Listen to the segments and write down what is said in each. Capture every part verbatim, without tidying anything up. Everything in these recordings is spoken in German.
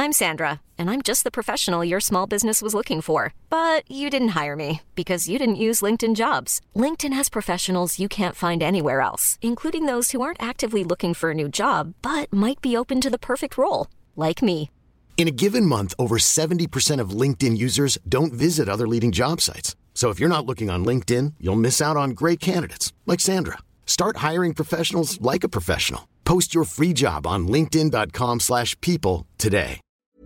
I'm Sandra, and I'm just the professional your small business was looking for. But you didn't hire me because you didn't use LinkedIn Jobs. LinkedIn has professionals you can't find anywhere else, including those who aren't actively looking for a new job, but might be open to the perfect role, like me. In a given month, over seventy percent of LinkedIn users don't visit other leading job sites. So if you're not looking on LinkedIn, you'll miss out on great candidates like Sandra. Start hiring professionals like a professional. Post your free job on linkedin dot com slash people today.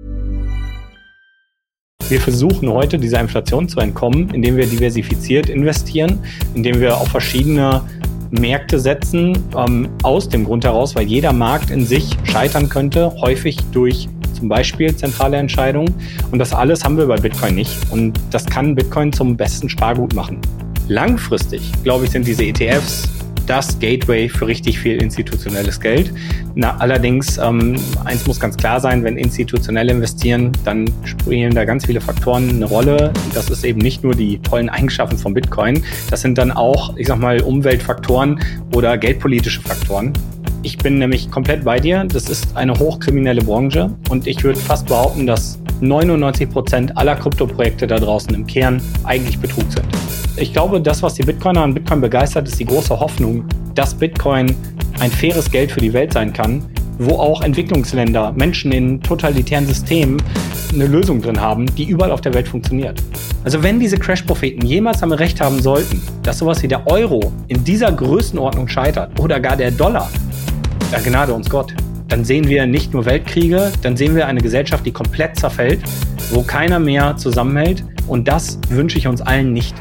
Wir versuchen heute dieser Inflation zu entkommen, indem wir diversifiziert investieren, indem wir auf verschiedene Märkte setzen, ähm, aus dem Grund heraus, weil jeder Markt in sich scheitern könnte, häufig durch zum Beispiel zentrale Entscheidungen. Und das alles haben wir bei Bitcoin nicht. Und das kann Bitcoin zum besten Spargut machen. Langfristig, glaube ich, sind diese E T Fs das Gateway für richtig viel institutionelles Geld. Na, allerdings, ähm, eins muss ganz klar sein, wenn institutionell investieren, dann spielen da ganz viele Faktoren eine Rolle. Das ist eben nicht nur die tollen Eigenschaften von Bitcoin, das sind dann auch, ich sag mal, Umweltfaktoren oder geldpolitische Faktoren. Ich bin nämlich komplett bei dir. Das ist eine hochkriminelle Branche und ich würde fast behaupten, dass neunundneunzig Prozent aller Kryptoprojekte da draußen im Kern eigentlich Betrug sind. Ich glaube, das, was die Bitcoiner an Bitcoin begeistert, ist die große Hoffnung, dass Bitcoin ein faires Geld für die Welt sein kann, wo auch Entwicklungsländer, Menschen in totalitären Systemen eine Lösung drin haben, die überall auf der Welt funktioniert. Also wenn diese Crash-Propheten jemals damit recht haben sollten, dass sowas wie der Euro in dieser Größenordnung scheitert oder gar der Dollar, dann gnade uns Gott. Dann sehen wir nicht nur Weltkriege, dann sehen wir eine Gesellschaft, die komplett zerfällt, wo keiner mehr zusammenhält. Und das wünsche ich uns allen nicht.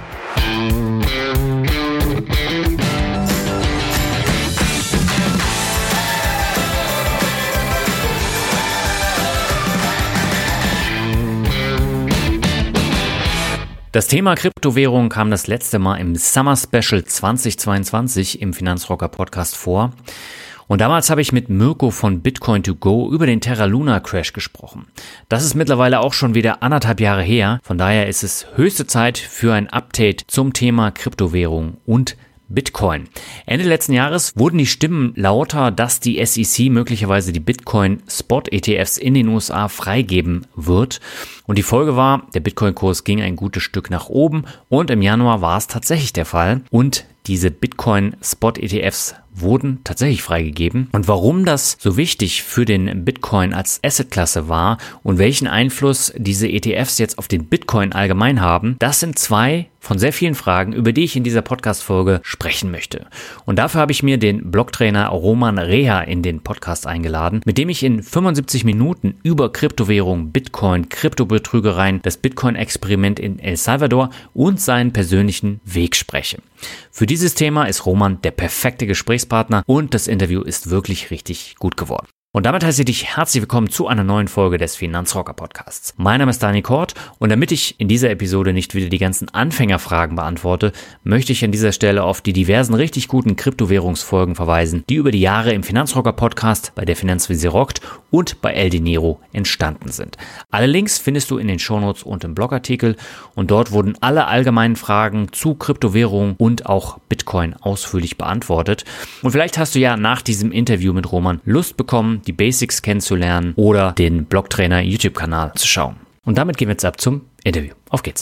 Das Thema Kryptowährung kam das letzte Mal im Summer Special zweitausendzweiundzwanzig im Finanzrocker Podcast vor. Und damals habe ich mit Mirko von Bitcoin to go über den Terra Luna Crash gesprochen. Das ist mittlerweile auch schon wieder anderthalb Jahre her. Von daher ist es höchste Zeit für ein Update zum Thema Kryptowährung und Bitcoin. Ende letzten Jahres wurden die Stimmen lauter, dass die S E C möglicherweise die Bitcoin-Spot-E T Fs in den U S A freigeben wird. Und die Folge war, der Bitcoin-Kurs ging ein gutes Stück nach oben und im Januar war es tatsächlich der Fall. Und diese Bitcoin-Spot-E T Fs wurden tatsächlich freigegeben. Und warum das so wichtig für den Bitcoin als Assetklasse war und welchen Einfluss diese E T Fs jetzt auf den Bitcoin allgemein haben, das sind zwei von sehr vielen Fragen, über die ich in dieser Podcast-Folge sprechen möchte. Und dafür habe ich mir den Blocktrainer Roman Reha in den Podcast eingeladen, mit dem ich in fünfundsiebzig Minuten über Kryptowährung, Bitcoin, Kryptobetrügereien, das Bitcoin-Experiment in El Salvador und seinen persönlichen Weg spreche. Für dieses Thema ist Roman der perfekte Gesprächspartner und das Interview ist wirklich richtig gut geworden. Und damit heiße ich dich herzlich willkommen zu einer neuen Folge des Finanzrocker Podcasts. Mein Name ist Dani Kort und damit ich in dieser Episode nicht wieder die ganzen Anfängerfragen beantworte, möchte ich an dieser Stelle auf die diversen richtig guten Kryptowährungsfolgen verweisen, die über die Jahre im Finanzrocker Podcast, bei der Finanz wie sie rockt und bei El Dinero entstanden sind. Alle Links findest du in den Shownotes und im Blogartikel und dort wurden alle allgemeinen Fragen zu Kryptowährung und auch Bitcoin ausführlich beantwortet. Und vielleicht hast du ja nach diesem Interview mit Roman Lust bekommen, die Basics kennenzulernen oder den Blocktrainer YouTube-Kanal zu schauen. Und damit gehen wir jetzt ab zum Interview. Auf geht's!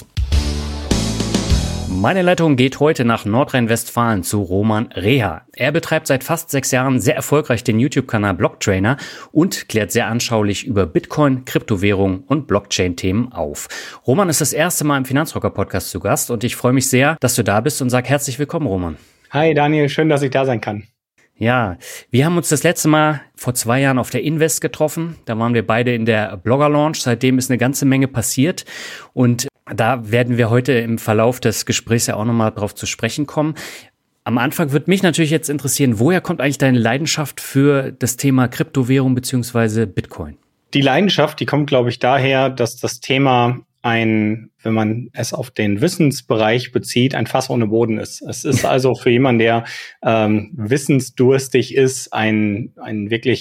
Meine Leitung geht heute nach Nordrhein-Westfalen zu Roman Reha. Er betreibt seit fast sechs Jahren sehr erfolgreich den YouTube-Kanal Blocktrainer und klärt sehr anschaulich über Bitcoin, Kryptowährung und Blockchain-Themen auf. Roman ist das erste Mal im Finanzrocker-Podcast zu Gast und ich freue mich sehr, dass du da bist und sag herzlich willkommen, Roman. Hi Daniel, schön, dass ich da sein kann. Ja, wir haben uns das letzte Mal vor zwei Jahren auf der Invest getroffen. Da waren wir beide in der Blogger-Launch. Seitdem ist eine ganze Menge passiert. Und da werden wir heute im Verlauf des Gesprächs ja auch nochmal drauf zu sprechen kommen. Am Anfang würde mich natürlich jetzt interessieren, woher kommt eigentlich deine Leidenschaft für das Thema Kryptowährung bzw. Bitcoin? Die Leidenschaft, die kommt, glaube ich, daher, dass das Thema ein, wenn man es auf den Wissensbereich bezieht, ein Fass ohne Boden ist. Es ist also für jemanden, der ähm, wissensdurstig ist, ein, ein wirklich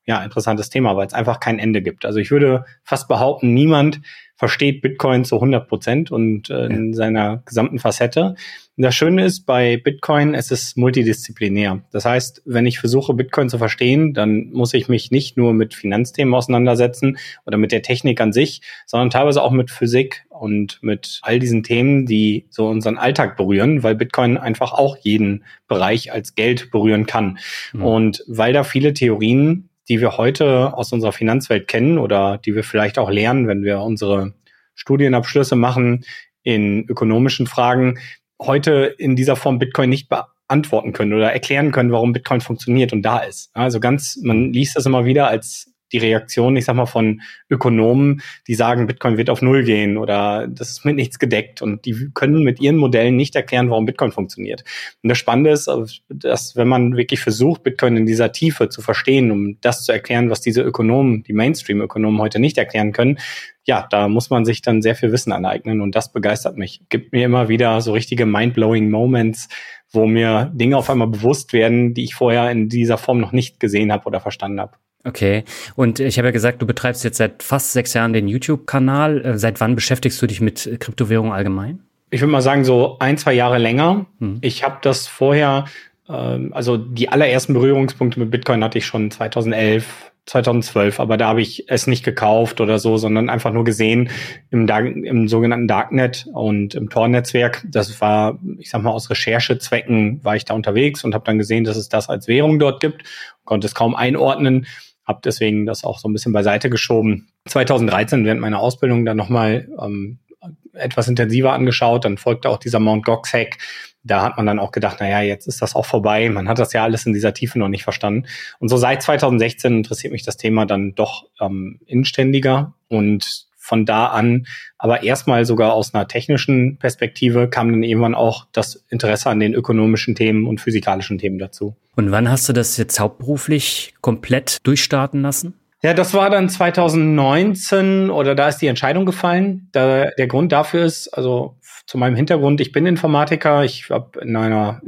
ja, interessantes Thema, weil es einfach kein Ende gibt. Also ich würde fast behaupten, niemand versteht Bitcoin zu hundert Prozent und äh, in seiner gesamten Facette. Und das Schöne ist bei Bitcoin, es ist multidisziplinär. Das heißt, wenn ich versuche, Bitcoin zu verstehen, dann muss ich mich nicht nur mit Finanzthemen auseinandersetzen oder mit der Technik an sich, sondern teilweise auch mit Physik und mit all diesen Themen, die so unseren Alltag berühren, weil Bitcoin einfach auch jeden Bereich als Geld berühren kann. Mhm. Und weil da viele Theorien, die wir heute aus unserer Finanzwelt kennen oder die wir vielleicht auch lernen, wenn wir unsere Studienabschlüsse machen in ökonomischen Fragen, heute in dieser Form Bitcoin nicht beantworten können oder erklären können, warum Bitcoin funktioniert und da ist. Also ganz, man liest das immer wieder als die Reaktion, ich sag mal, von Ökonomen, die sagen, Bitcoin wird auf Null gehen oder das ist mit nichts gedeckt und die können mit ihren Modellen nicht erklären, warum Bitcoin funktioniert. Und das Spannende ist, dass wenn man wirklich versucht, Bitcoin in dieser Tiefe zu verstehen, um das zu erklären, was diese Ökonomen, die Mainstream-Ökonomen heute nicht erklären können, ja, da muss man sich dann sehr viel Wissen aneignen und das begeistert mich. Gibt mir immer wieder so richtige mind-blowing Moments, wo mir Dinge auf einmal bewusst werden, die ich vorher in dieser Form noch nicht gesehen habe oder verstanden habe. Okay, und ich habe ja gesagt, du betreibst jetzt seit fast sechs Jahren den YouTube-Kanal. Seit wann beschäftigst du dich mit Kryptowährungen allgemein? Ich würde mal sagen, so ein, zwei Jahre länger. Hm. Ich habe das vorher, ähm, also die allerersten Berührungspunkte mit Bitcoin hatte ich schon zweitausendelf, zweitausendzwölf, aber da habe ich es nicht gekauft oder so, sondern einfach nur gesehen im, Dark, im sogenannten Darknet und im Tor-Netzwerk. Das war, ich sag mal, aus Recherchezwecken war ich da unterwegs und habe dann gesehen, dass es das als Währung dort gibt, konnte es kaum einordnen. Habe deswegen das auch so ein bisschen beiseite geschoben. zweitausenddreizehn während meiner Ausbildung dann nochmal ähm, etwas intensiver angeschaut. Dann folgte auch dieser Mt. Gox-Hack. Da hat man dann auch gedacht, naja, jetzt ist das auch vorbei. Man hat das ja alles in dieser Tiefe noch nicht verstanden. Und so seit zweitausendsechzehn interessiert mich das Thema dann doch ähm, inständiger. Und von da an, aber erstmal sogar aus einer technischen Perspektive, kam dann irgendwann auch das Interesse an den ökonomischen Themen und physikalischen Themen dazu. Und wann hast du das jetzt hauptberuflich komplett durchstarten lassen? Ja, das war dann zweitausendneunzehn oder da ist die Entscheidung gefallen. Da, der Grund dafür ist, also zu meinem Hintergrund, ich bin Informatiker, ich habe in einer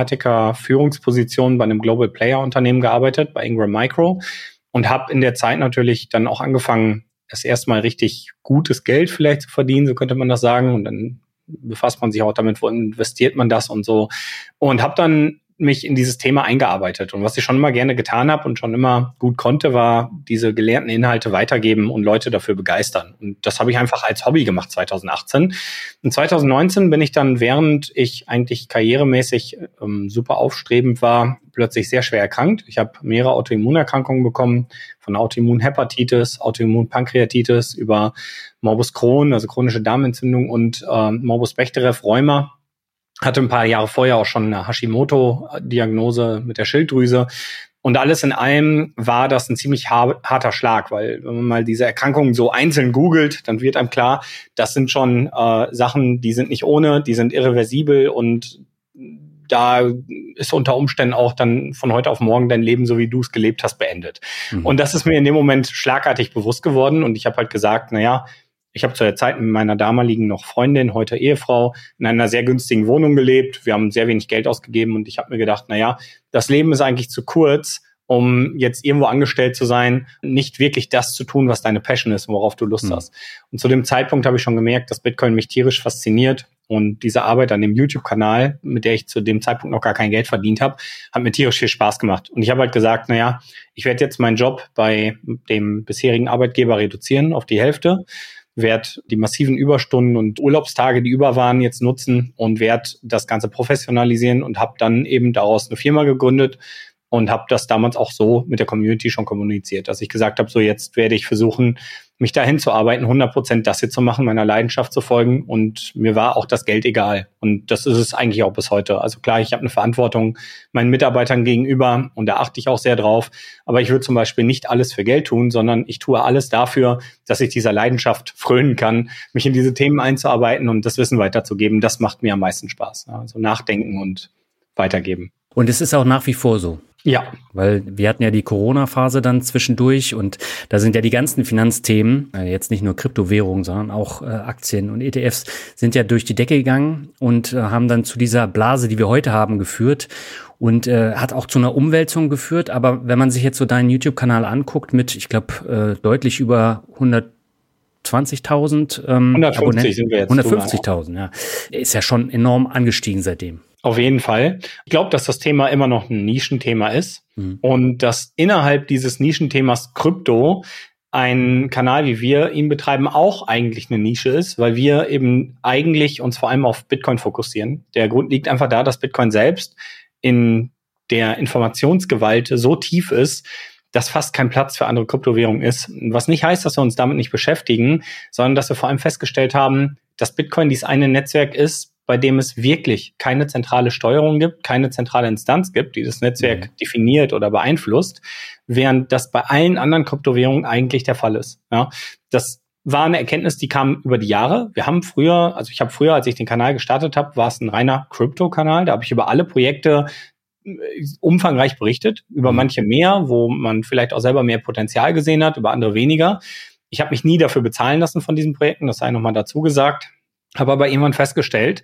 Informatiker-Führungsposition bei einem Global Player Unternehmen gearbeitet, bei Ingram Micro und habe in der Zeit natürlich dann auch angefangen, das erstmal richtig gutes Geld vielleicht zu verdienen, so könnte man das sagen. Und dann befasst man sich auch damit, wo investiert man das und so. Und habe dann mich in dieses Thema eingearbeitet. Und was ich schon immer gerne getan habe und schon immer gut konnte, war diese gelernten Inhalte weitergeben und Leute dafür begeistern. Und das habe ich einfach als Hobby gemacht zweitausendachtzehn. Und zweitausendneunzehn bin ich dann, während ich eigentlich karrieremäßig ähm, super aufstrebend war, plötzlich sehr schwer erkrankt. Ich habe mehrere Autoimmunerkrankungen bekommen, von Autoimmunhepatitis, Autoimmunpankreatitis über Morbus Crohn, also chronische Darmentzündung und äh, Morbus Bechterew, Rheuma. Hatte ein paar Jahre vorher auch schon eine Hashimoto-Diagnose mit der Schilddrüse. Und alles in allem war das ein ziemlich harter Schlag, weil wenn man mal diese Erkrankungen so einzeln googelt, dann wird einem klar, das sind schon äh, Sachen, die sind nicht ohne, die sind irreversibel und da ist unter Umständen auch dann von heute auf morgen dein Leben, so wie du es gelebt hast, beendet. Mhm. Und das ist mir in dem Moment schlagartig bewusst geworden und ich habe halt gesagt, naja, ich habe zu der Zeit mit meiner damaligen noch Freundin, heute Ehefrau, in einer sehr günstigen Wohnung gelebt. Wir haben sehr wenig Geld ausgegeben und ich habe mir gedacht, naja, das Leben ist eigentlich zu kurz, um jetzt irgendwo angestellt zu sein, nicht wirklich das zu tun, was deine Passion ist und worauf du Lust mhm. hast. Und zu dem Zeitpunkt habe ich schon gemerkt, dass Bitcoin mich tierisch fasziniert und diese Arbeit an dem YouTube-Kanal, mit der ich zu dem Zeitpunkt noch gar kein Geld verdient habe, hat mir tierisch viel Spaß gemacht. Und ich habe halt gesagt, naja, ich werde jetzt meinen Job bei dem bisherigen Arbeitgeber reduzieren auf die Hälfte, werde die massiven Überstunden und Urlaubstage, die über waren, jetzt nutzen und werde das Ganze professionalisieren und habe dann eben daraus eine Firma gegründet und habe das damals auch so mit der Community schon kommuniziert, dass ich gesagt habe, so jetzt werde ich versuchen, mich dahin zu arbeiten, hundert Prozent das hier zu machen, meiner Leidenschaft zu folgen und mir war auch das Geld egal und das ist es eigentlich auch bis heute. Also klar, ich habe eine Verantwortung meinen Mitarbeitern gegenüber und da achte ich auch sehr drauf, aber ich würde zum Beispiel nicht alles für Geld tun, sondern ich tue alles dafür, dass ich dieser Leidenschaft frönen kann, mich in diese Themen einzuarbeiten und das Wissen weiterzugeben. Das macht mir am meisten Spaß, also nachdenken und weitergeben. Und es ist auch nach wie vor so? Ja. Weil wir hatten ja die Corona-Phase dann zwischendurch und da sind ja die ganzen Finanzthemen, äh, jetzt nicht nur Kryptowährungen, sondern auch äh, Aktien und E T Fs, sind ja durch die Decke gegangen und äh, haben dann zu dieser Blase, die wir heute haben, geführt und äh, hat auch zu einer Umwälzung geführt. Aber wenn man sich jetzt so deinen YouTube-Kanal anguckt mit, ich glaube, äh, deutlich über hundertzwanzigtausend ähm, hundertfünfzig sind wir jetzt. hundertfünfzigtausend, ja. Ist ja schon enorm angestiegen seitdem. Auf jeden Fall. Ich glaube, dass das Thema immer noch ein Nischenthema ist mhm. und dass innerhalb dieses Nischenthemas Krypto ein Kanal, wie wir ihn betreiben, auch eigentlich eine Nische ist, weil wir eben eigentlich uns vor allem auf Bitcoin fokussieren. Der Grund liegt einfach da, dass Bitcoin selbst in der Informationsgewalt so tief ist, dass fast kein Platz für andere Kryptowährungen ist. Was nicht heißt, dass wir uns damit nicht beschäftigen, sondern dass wir vor allem festgestellt haben, dass Bitcoin dieses eine Netzwerk ist, bei dem es wirklich keine zentrale Steuerung gibt, keine zentrale Instanz gibt, die das Netzwerk mhm. definiert oder beeinflusst, während das bei allen anderen Kryptowährungen eigentlich der Fall ist. Ja, das war eine Erkenntnis, die kam über die Jahre. Wir haben früher, also ich habe früher, als ich den Kanal gestartet habe, war es ein reiner Krypto-Kanal. Da habe ich über alle Projekte umfangreich berichtet, über mhm. manche mehr, wo man vielleicht auch selber mehr Potenzial gesehen hat, über andere weniger. Ich habe mich nie dafür bezahlen lassen von diesen Projekten, das sei nochmal dazu gesagt. Habe aber irgendwann festgestellt,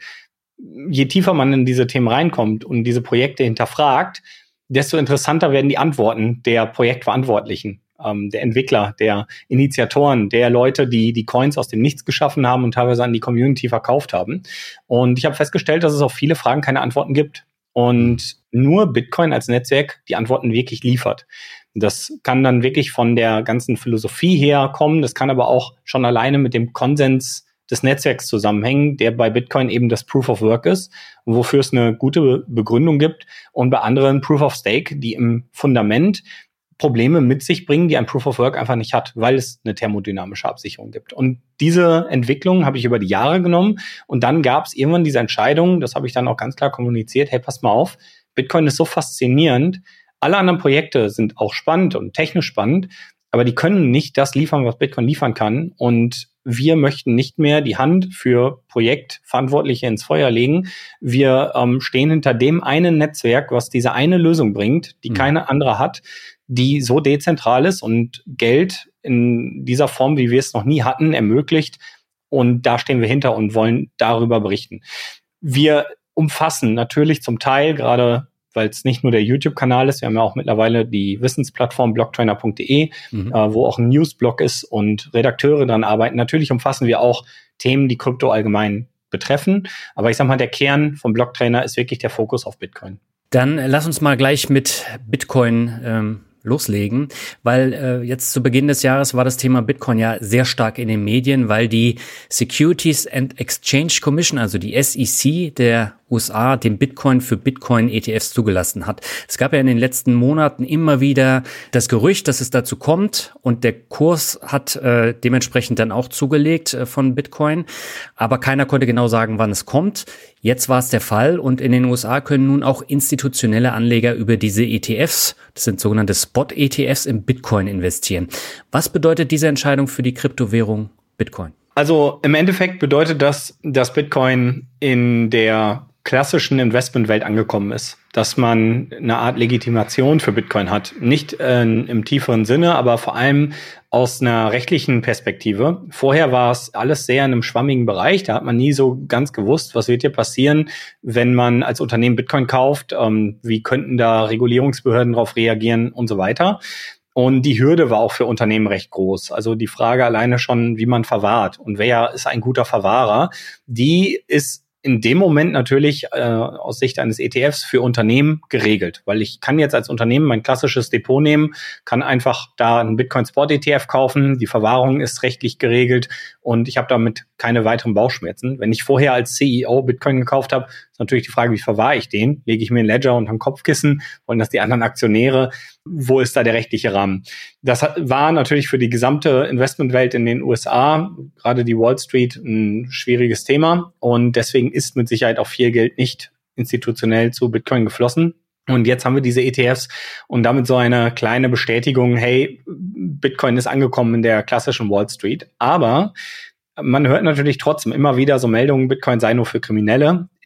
je tiefer man in diese Themen reinkommt und diese Projekte hinterfragt, desto interessanter werden die Antworten der Projektverantwortlichen, ähm, der Entwickler, der Initiatoren, der Leute, die die Coins aus dem Nichts geschaffen haben und teilweise an die Community verkauft haben. Und ich habe festgestellt, dass es auf viele Fragen keine Antworten gibt. Und nur Bitcoin als Netzwerk die Antworten wirklich liefert. Das kann dann wirklich von der ganzen Philosophie her kommen. Das kann aber auch schon alleine mit dem Konsens des Netzwerks zusammenhängen, der bei Bitcoin eben das Proof of Work ist, wofür es eine gute Begründung gibt, und bei anderen Proof of Stake, die im Fundament Probleme mit sich bringen, die ein Proof of Work einfach nicht hat, weil es eine thermodynamische Absicherung gibt. Und diese Entwicklung habe ich über die Jahre genommen und dann gab es irgendwann diese Entscheidung, das habe ich dann auch ganz klar kommuniziert, hey, pass mal auf, Bitcoin ist so faszinierend, alle anderen Projekte sind auch spannend und technisch spannend, aber die können nicht das liefern, was Bitcoin liefern kann, und wir möchten nicht mehr die Hand für Projektverantwortliche ins Feuer legen. Wir ähm, stehen hinter dem einen Netzwerk, was diese eine Lösung bringt, die mhm. keine andere hat, die so dezentral ist und Geld in dieser Form, wie wir es noch nie hatten, ermöglicht. Und da stehen wir hinter und wollen darüber berichten. Wir umfassen natürlich zum Teil, gerade weil es nicht nur der YouTube-Kanal ist, wir haben ja auch mittlerweile die Wissensplattform blocktrainer punkt de, mhm. äh, wo auch ein Newsblog ist und Redakteure dran arbeiten. Natürlich umfassen wir auch Themen, die Krypto allgemein betreffen. Aber ich sag mal, der Kern vom Blocktrainer ist wirklich der Fokus auf Bitcoin. Dann lass uns mal gleich mit Bitcoin ähm, loslegen, weil äh, jetzt zu Beginn des Jahres war das Thema Bitcoin ja sehr stark in den Medien, weil die Securities and Exchange Commission, also die S E C der U S A, den Bitcoin für Bitcoin-E T Fs zugelassen hat. Es gab ja in den letzten Monaten immer wieder das Gerücht, dass es dazu kommt, und der Kurs hat äh, dementsprechend dann auch zugelegt äh, von Bitcoin, aber keiner konnte genau sagen, wann es kommt. Jetzt war es der Fall, und in den U S A können nun auch institutionelle Anleger über diese E T Fs, das sind sogenannte Spot-E T Fs, in Bitcoin investieren. Was bedeutet diese Entscheidung für die Kryptowährung Bitcoin? Also im Endeffekt bedeutet das, dass Bitcoin in der klassischen Investmentwelt angekommen ist, dass man eine Art Legitimation für Bitcoin hat. Nicht äh, im tieferen Sinne, aber vor allem aus einer rechtlichen Perspektive. Vorher war es alles sehr in einem schwammigen Bereich. Da hat man nie so ganz gewusst, was wird hier passieren, wenn man als Unternehmen Bitcoin kauft, ähm, wie könnten da Regulierungsbehörden darauf reagieren und so weiter. Und die Hürde war auch für Unternehmen recht groß. Also die Frage alleine schon, wie man verwahrt und wer ist ein guter Verwahrer, die ist in dem Moment natürlich äh, aus Sicht eines E T Fs für Unternehmen geregelt, weil ich kann jetzt als Unternehmen mein klassisches Depot nehmen, kann einfach da einen Bitcoin-Spot-E T F kaufen, die Verwahrung ist rechtlich geregelt und ich habe damit keine weiteren Bauchschmerzen. Wenn ich vorher als C E O Bitcoin gekauft habe, ist natürlich die Frage, wie verwahre ich den? Lege ich mir einen Ledger unter den Kopfkissen? Wollen das die anderen Aktionäre? Wo ist da der rechtliche Rahmen? Das war natürlich für die gesamte Investmentwelt in den U S A, gerade die Wall Street, ein schwieriges Thema. Und deswegen ist mit Sicherheit auch viel Geld nicht institutionell zu Bitcoin geflossen. Und jetzt haben wir diese E T Fs und damit so eine kleine Bestätigung, hey, Bitcoin ist angekommen in der klassischen Wall Street. Aber man hört natürlich trotzdem immer wieder so Meldungen, Bitcoin sei nur für Kriminelle.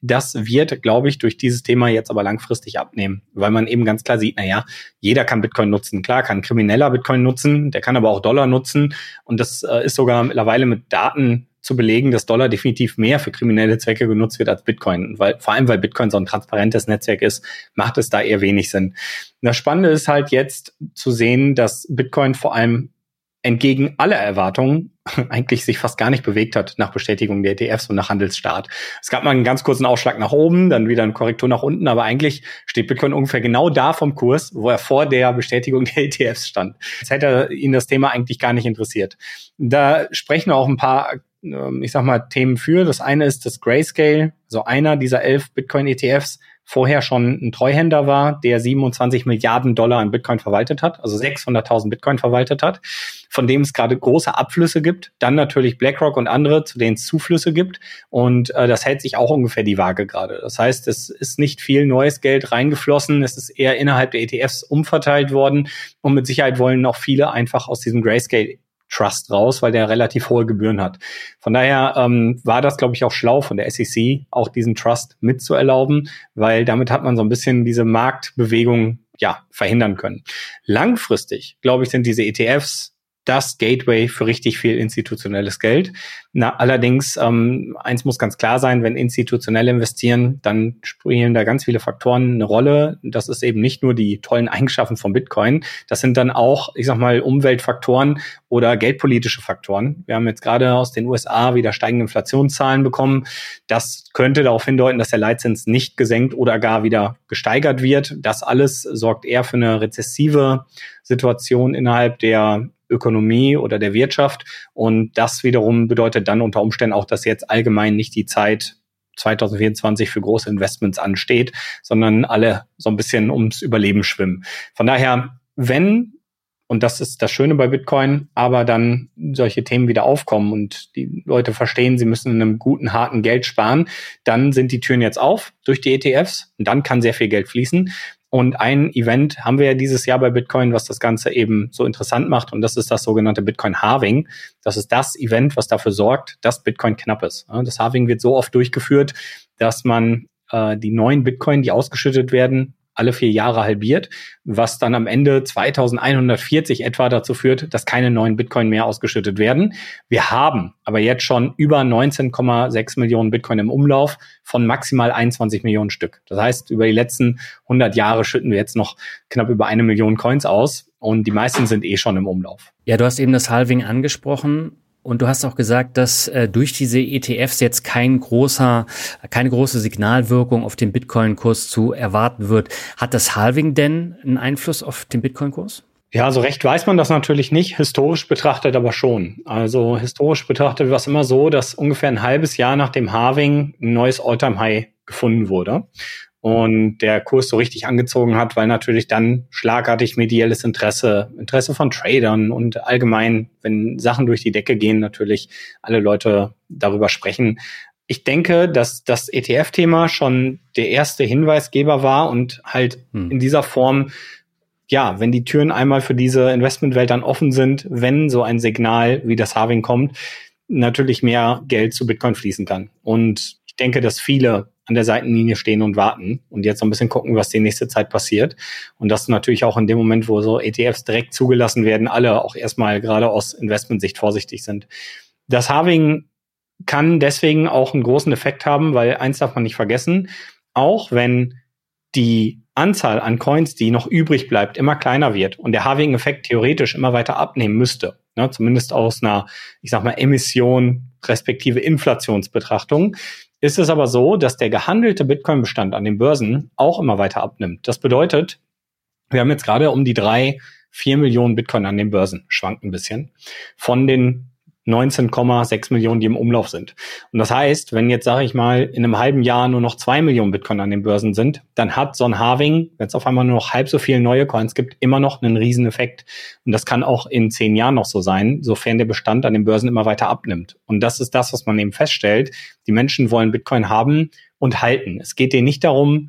Das wird, glaube ich, durch dieses Thema jetzt aber langfristig abnehmen, weil man eben ganz klar sieht, naja, jeder kann Bitcoin nutzen. Klar, kann ein Krimineller Bitcoin nutzen, der kann aber auch Dollar nutzen. Und das äh, ist sogar mittlerweile mit Daten zu belegen, dass Dollar definitiv mehr für kriminelle Zwecke genutzt wird als Bitcoin. Weil, vor allem, weil Bitcoin so ein transparentes Netzwerk ist, macht es da eher wenig Sinn. Das Spannende ist halt jetzt zu sehen, dass Bitcoin vor allem entgegen aller Erwartungen eigentlich sich fast gar nicht bewegt hat nach Bestätigung der E T Fs und nach Handelsstart. Es gab mal einen ganz kurzen Ausschlag nach oben, dann wieder eine Korrektur nach unten, aber eigentlich steht Bitcoin ungefähr genau da vom Kurs, wo er vor der Bestätigung der E T Fs stand. Jetzt hätte ihn das Thema eigentlich gar nicht interessiert. Da sprechen auch ein paar, ich sag mal, Themen für. Das eine ist, dass Grayscale, also einer dieser elf Bitcoin-E T Fs, vorher schon ein Treuhänder war, der siebenundzwanzig Milliarden Dollar in Bitcoin verwaltet hat, also sechshunderttausend Bitcoin verwaltet hat, von dem es gerade große Abflüsse gibt. Dann natürlich BlackRock und andere, zu denen es Zuflüsse gibt. Und äh, das hält sich auch ungefähr die Waage gerade. Das heißt, es ist nicht viel neues Geld reingeflossen. Es ist eher innerhalb der E T Fs umverteilt worden. Und mit Sicherheit wollen noch viele einfach aus diesem Grayscale Trust raus, weil der relativ hohe Gebühren hat. Von daher ähm, war das, glaube ich, auch schlau von der S E C, auch diesen Trust mitzuerlauben, weil damit hat man so ein bisschen diese Marktbewegung ja verhindern können. Langfristig, glaube ich, sind diese E T Fs das Gateway für richtig viel institutionelles Geld. Na, allerdings, ähm, eins muss ganz klar sein, wenn institutionell investieren, dann spielen da ganz viele Faktoren eine Rolle. Das ist eben nicht nur die tollen Eigenschaften von Bitcoin, das sind dann auch, ich sag mal, Umweltfaktoren oder geldpolitische Faktoren. Wir haben jetzt gerade aus den U S A wieder steigende Inflationszahlen bekommen. Das könnte darauf hindeuten, dass der Leitzins nicht gesenkt oder gar wieder gesteigert wird. Das alles sorgt eher für eine rezessive Situation innerhalb der Ökonomie oder der Wirtschaft. Und das wiederum bedeutet dann unter Umständen auch, dass jetzt allgemein nicht die Zeit zwanzig vierundzwanzig für große Investments ansteht, sondern alle so ein bisschen ums Überleben schwimmen. Von daher, wenn, und das ist das Schöne bei Bitcoin, aber dann solche Themen wieder aufkommen und die Leute verstehen, sie müssen in einem guten, harten Geld sparen, dann sind die Türen jetzt auf durch die E T Fs und dann kann sehr viel Geld fließen. Und ein Event haben wir ja dieses Jahr bei Bitcoin, was das Ganze eben so interessant macht. Und das ist das sogenannte Bitcoin-Halving. Das ist das Event, was dafür sorgt, dass Bitcoin knapp ist. Das Halving wird so oft durchgeführt, dass man äh, die neuen Bitcoin, die ausgeschüttet werden, alle vier Jahre halbiert, was dann am Ende zweitausendeinhundertvierzig etwa dazu führt, dass keine neuen Bitcoin mehr ausgeschüttet werden. Wir haben aber jetzt schon über neunzehn Komma sechs Millionen Bitcoin im Umlauf von maximal einundzwanzig Millionen Stück. Das heißt, über die letzten hundert Jahre schütten wir jetzt noch knapp über eine Million Coins aus und die meisten sind eh schon im Umlauf. Ja, du hast eben das Halving angesprochen. Und du hast auch gesagt, dass äh, durch diese E T Fs jetzt kein großer, keine große Signalwirkung auf den Bitcoin-Kurs zu erwarten wird. Hat das Halving denn einen Einfluss auf den Bitcoin-Kurs? Ja, so recht weiß man das natürlich nicht, historisch betrachtet aber schon. Also historisch betrachtet war es immer so, dass ungefähr ein halbes Jahr nach dem Halving ein neues All-Time-High gefunden wurde. Und der Kurs so richtig angezogen hat, weil natürlich dann schlagartig medielles Interesse, Interesse von Tradern und allgemein, wenn Sachen durch die Decke gehen, natürlich alle Leute darüber sprechen. Ich denke, dass das E T F-Thema schon der erste Hinweisgeber war und halt hm. in dieser Form, ja, wenn die Türen einmal für diese Investmentwelt dann offen sind, wenn so ein Signal wie das Halving kommt, natürlich mehr Geld zu Bitcoin fließen kann. Und ich denke, dass viele an der Seitenlinie stehen und warten und jetzt so ein bisschen gucken, was die nächste Zeit passiert. Und das natürlich auch in dem Moment, wo so E T Fs direkt zugelassen werden, alle auch erstmal gerade aus Investmentsicht vorsichtig sind. Das Halving kann deswegen auch einen großen Effekt haben, weil eins darf man nicht vergessen, auch wenn die Anzahl an Coins, die noch übrig bleibt, immer kleiner wird und der Halving-Effekt theoretisch immer weiter abnehmen müsste, ne, zumindest aus einer, ich sag mal, Emission respektive Inflationsbetrachtung, ist es aber so, dass der gehandelte Bitcoin-Bestand an den Börsen auch immer weiter abnimmt. Das bedeutet, wir haben jetzt gerade um die drei, vier Millionen Bitcoin an den Börsen, schwankt ein bisschen, von den neunzehn Komma sechs Millionen, die im Umlauf sind. Und das heißt, wenn jetzt, sage ich mal, in einem halben Jahr nur noch zwei Millionen Bitcoin an den Börsen sind, dann hat so ein Halving, wenn es auf einmal nur noch halb so viele neue Coins gibt, immer noch einen riesen Effekt. Und das kann auch in zehn Jahren noch so sein, sofern der Bestand an den Börsen immer weiter abnimmt. Und das ist das, was man eben feststellt. Die Menschen wollen Bitcoin haben und halten. Es geht denen nicht darum,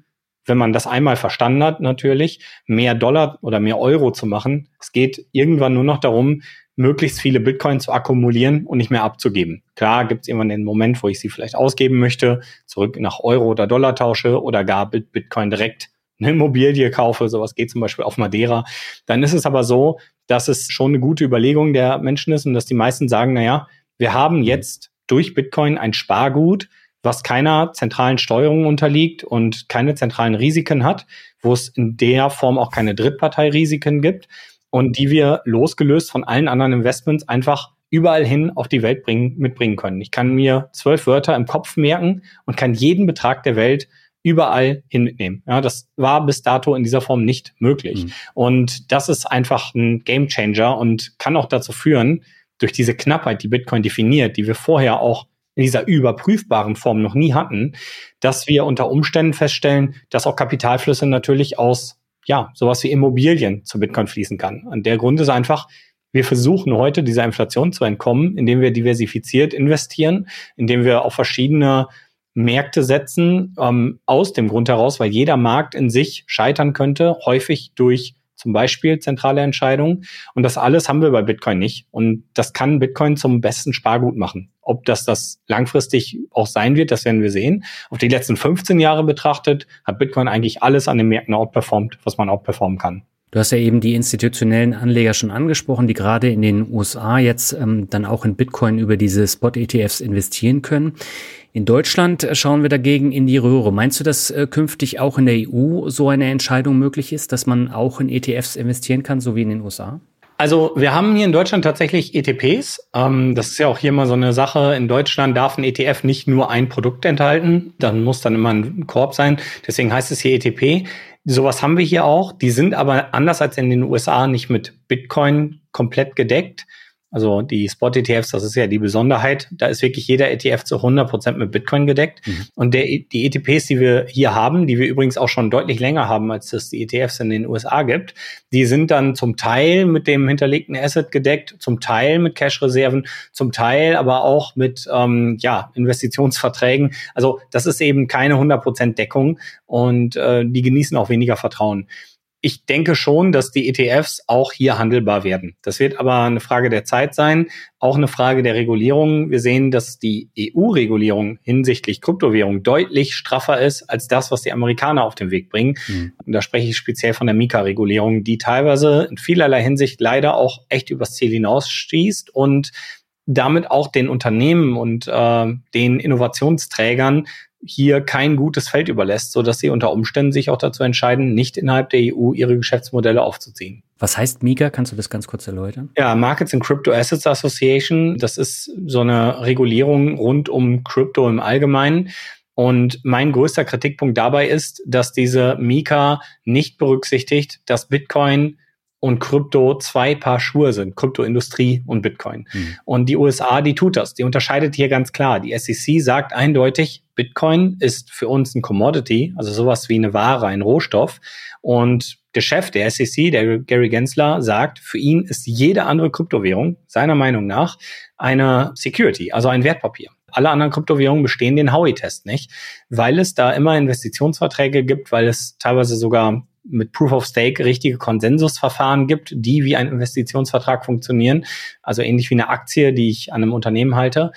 wenn man das einmal verstanden hat, natürlich, mehr Dollar oder mehr Euro zu machen. Es geht irgendwann nur noch darum, möglichst viele Bitcoin zu akkumulieren und nicht mehr abzugeben. Klar gibt es irgendwann den Moment, wo ich sie vielleicht ausgeben möchte, zurück nach Euro oder Dollar tausche oder gar Bitcoin direkt eine Immobilie kaufe, sowas geht zum Beispiel auf Madeira. Dann ist es aber so, dass es schon eine gute Überlegung der Menschen ist und dass die meisten sagen, naja, wir haben jetzt durch Bitcoin ein Spargut, was keiner zentralen Steuerung unterliegt und keine zentralen Risiken hat, wo es in der Form auch keine Drittparteirisiken gibt und die wir losgelöst von allen anderen Investments einfach überall hin auf die Welt bringen, mitbringen können. Ich kann mir zwölf Wörter im Kopf merken und kann jeden Betrag der Welt überall hin mitnehmen. Ja, das war bis dato in dieser Form nicht möglich. Mhm. Und das ist einfach ein Gamechanger und kann auch dazu führen, durch diese Knappheit, die Bitcoin definiert, die wir vorher auch in dieser überprüfbaren Form noch nie hatten, dass wir unter Umständen feststellen, dass auch Kapitalflüsse natürlich aus, ja, sowas wie Immobilien zu Bitcoin fließen kann. Und der Grund ist einfach, wir versuchen heute dieser Inflation zu entkommen, indem wir diversifiziert investieren, indem wir auf verschiedene Märkte setzen, ähm, aus dem Grund heraus, weil jeder Markt in sich scheitern könnte, häufig durch zum Beispiel zentrale Entscheidungen. Und das alles haben wir bei Bitcoin nicht. Und das kann Bitcoin zum besten Spargut machen. Ob das das langfristig auch sein wird, das werden wir sehen. Auf die letzten fünfzehn Jahre betrachtet, hat Bitcoin eigentlich alles an den Märkten outperformt, was man outperformen kann. Du hast ja eben die institutionellen Anleger schon angesprochen, die gerade in den U S A jetzt ähm, dann auch in Bitcoin über diese Spot-E T Fs investieren können. In Deutschland schauen wir dagegen in die Röhre. Meinst du, dass äh, künftig auch in der E U so eine Entscheidung möglich ist, dass man auch in E T Fs investieren kann, so wie in den U S A? Also wir haben hier in Deutschland tatsächlich E T Ps. Ähm, das ist ja auch hier mal so eine Sache. In Deutschland darf ein E T F nicht nur ein Produkt enthalten. Dann muss dann immer ein Korb sein. Deswegen heißt es hier E T P. Sowas haben wir hier auch. Die sind aber anders als in den U S A nicht mit Bitcoin komplett gedeckt. Also die Spot-E T Fs, das ist ja die Besonderheit. Da ist wirklich jeder E T F zu hundert Prozent mit Bitcoin gedeckt. Mhm. Und der, die E T Ps, die wir hier haben, die wir übrigens auch schon deutlich länger haben, als es die E T Fs in den U S A gibt, die sind dann zum Teil mit dem hinterlegten Asset gedeckt, zum Teil mit Cash-Reserven, zum Teil aber auch mit ähm, ja Investitionsverträgen. Also das ist eben keine hundert Prozent Deckung und äh, die genießen auch weniger Vertrauen. Ich denke schon, dass die E T Fs auch hier handelbar werden. Das wird aber eine Frage der Zeit sein, auch eine Frage der Regulierung. Wir sehen, dass die E U-Regulierung hinsichtlich Kryptowährung deutlich straffer ist als das, was die Amerikaner auf den Weg bringen. Mhm. Und da spreche ich speziell von der MiCA-Regulierung, die teilweise in vielerlei Hinsicht leider auch echt übers Ziel hinausschießt und damit auch den Unternehmen und äh, den Innovationsträgern hier kein gutes Feld überlässt, sodass sie unter Umständen sich auch dazu entscheiden, nicht innerhalb der E U ihre Geschäftsmodelle aufzuziehen. Was heißt MiCA? Kannst du das ganz kurz erläutern? Ja, Markets and Crypto Assets Association. Das ist so eine Regulierung rund um Krypto im Allgemeinen. Und mein größter Kritikpunkt dabei ist, dass diese MiCA nicht berücksichtigt, dass Bitcoin und Krypto zwei Paar Schuhe sind, Kryptoindustrie und Bitcoin. Mhm. Und die U S A, die tut das. Die unterscheidet hier ganz klar. Die S E C sagt eindeutig, Bitcoin ist für uns ein Commodity, also sowas wie eine Ware, ein Rohstoff. Und der Chef der S E C, der Gary Gensler, sagt, für ihn ist jede andere Kryptowährung, seiner Meinung nach, eine Security, also ein Wertpapier. Alle anderen Kryptowährungen bestehen den Howey-Test nicht, weil es da immer Investitionsverträge gibt, weil es teilweise sogar mit Proof of Stake richtige Konsensusverfahren gibt, die wie ein Investitionsvertrag funktionieren. Also ähnlich wie eine Aktie, die ich an einem Unternehmen halte.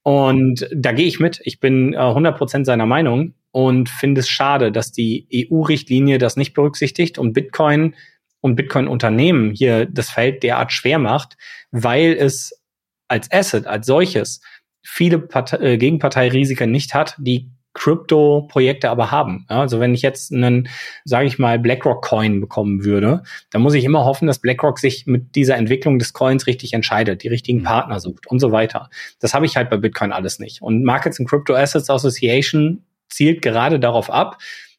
Und da gehe ich mit. Ich bin äh, hundert Prozent seiner Meinung und finde es schade, dass die E U-Richtlinie das nicht berücksichtigt und Bitcoin und Bitcoin-Unternehmen hier das Feld derart schwer macht, weil es als Asset, als solches, viele Partei- äh, Gegenparteirisiken nicht hat, die Krypto-Projekte aber haben. Ja, also wenn ich jetzt einen, sage ich mal, BlackRock-Coin bekommen würde, dann muss ich immer hoffen, dass BlackRock sich mit dieser Entwicklung des Coins richtig entscheidet, die richtigen Partner sucht und so weiter. Das habe ich halt bei Bitcoin alles nicht. Und Markets and Crypto Assets Association zielt gerade darauf ab,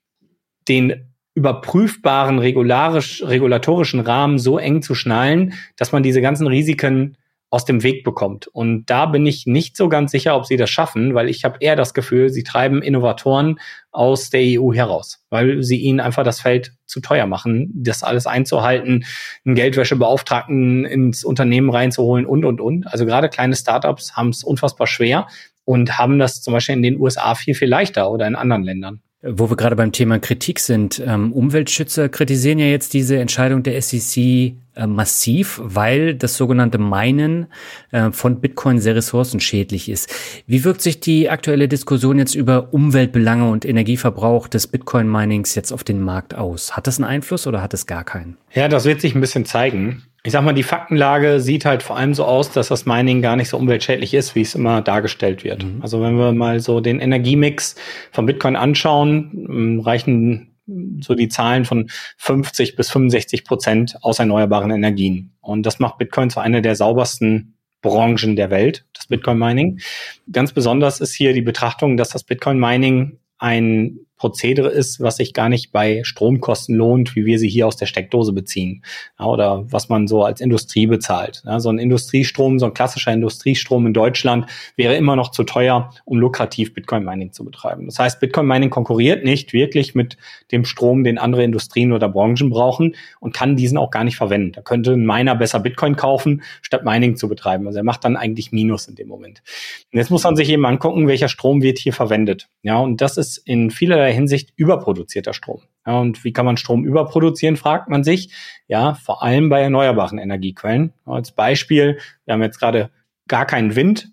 den überprüfbaren regularisch, regulatorischen Rahmen so eng zu schnallen, dass man diese ganzen Risiken aus dem Weg bekommt. Und da bin ich nicht so ganz sicher, ob sie das schaffen, weil ich habe eher das Gefühl, sie treiben Innovatoren aus der E U heraus, weil sie ihnen einfach das Feld zu teuer machen, das alles einzuhalten, einen Geldwäschebeauftragten ins Unternehmen reinzuholen und, und, und. Also gerade kleine Startups haben es unfassbar schwer und haben das zum Beispiel in den U S A viel, viel leichter oder in anderen Ländern. Wo wir gerade beim Thema Kritik sind, ähm, Umweltschützer kritisieren ja jetzt diese Entscheidung der S E C äh, massiv, weil das sogenannte Minen äh, von Bitcoin sehr ressourcenschädlich ist. Wie wirkt sich die aktuelle Diskussion jetzt über Umweltbelange und Energieverbrauch des Bitcoin-Minings jetzt auf den Markt aus? Hat das einen Einfluss oder hat es gar keinen? Ja, das wird sich ein bisschen zeigen. Ich sag mal, die Faktenlage sieht halt vor allem so aus, dass das Mining gar nicht so umweltschädlich ist, wie es immer dargestellt wird. Mhm. Also wenn wir mal so den Energiemix von Bitcoin anschauen, reichen so die Zahlen von fünfzig bis fünfundsechzig Prozent aus erneuerbaren Energien. Und das macht Bitcoin zu einer der saubersten Branchen der Welt, das Bitcoin-Mining. Ganz besonders ist hier die Betrachtung, dass das Bitcoin-Mining ein Prozedere ist, was sich gar nicht bei Stromkosten lohnt, wie wir sie hier aus der Steckdose beziehen, ja, oder was man so als Industrie bezahlt. Ja, so ein Industriestrom, so ein klassischer Industriestrom in Deutschland wäre immer noch zu teuer, um lukrativ Bitcoin-Mining zu betreiben. Das heißt, Bitcoin-Mining konkurriert nicht wirklich mit dem Strom, den andere Industrien oder Branchen brauchen und kann diesen auch gar nicht verwenden. Da könnte ein Miner besser Bitcoin kaufen, statt Mining zu betreiben. Also er macht dann eigentlich Minus in dem Moment. Und jetzt muss man sich eben angucken, welcher Strom wird hier verwendet. Ja, und das ist in vielerlei Hinsicht überproduzierter Strom. Ja, und wie kann man Strom überproduzieren, fragt man sich. Ja, vor allem bei erneuerbaren Energiequellen. Als Beispiel, wir haben jetzt gerade gar keinen Wind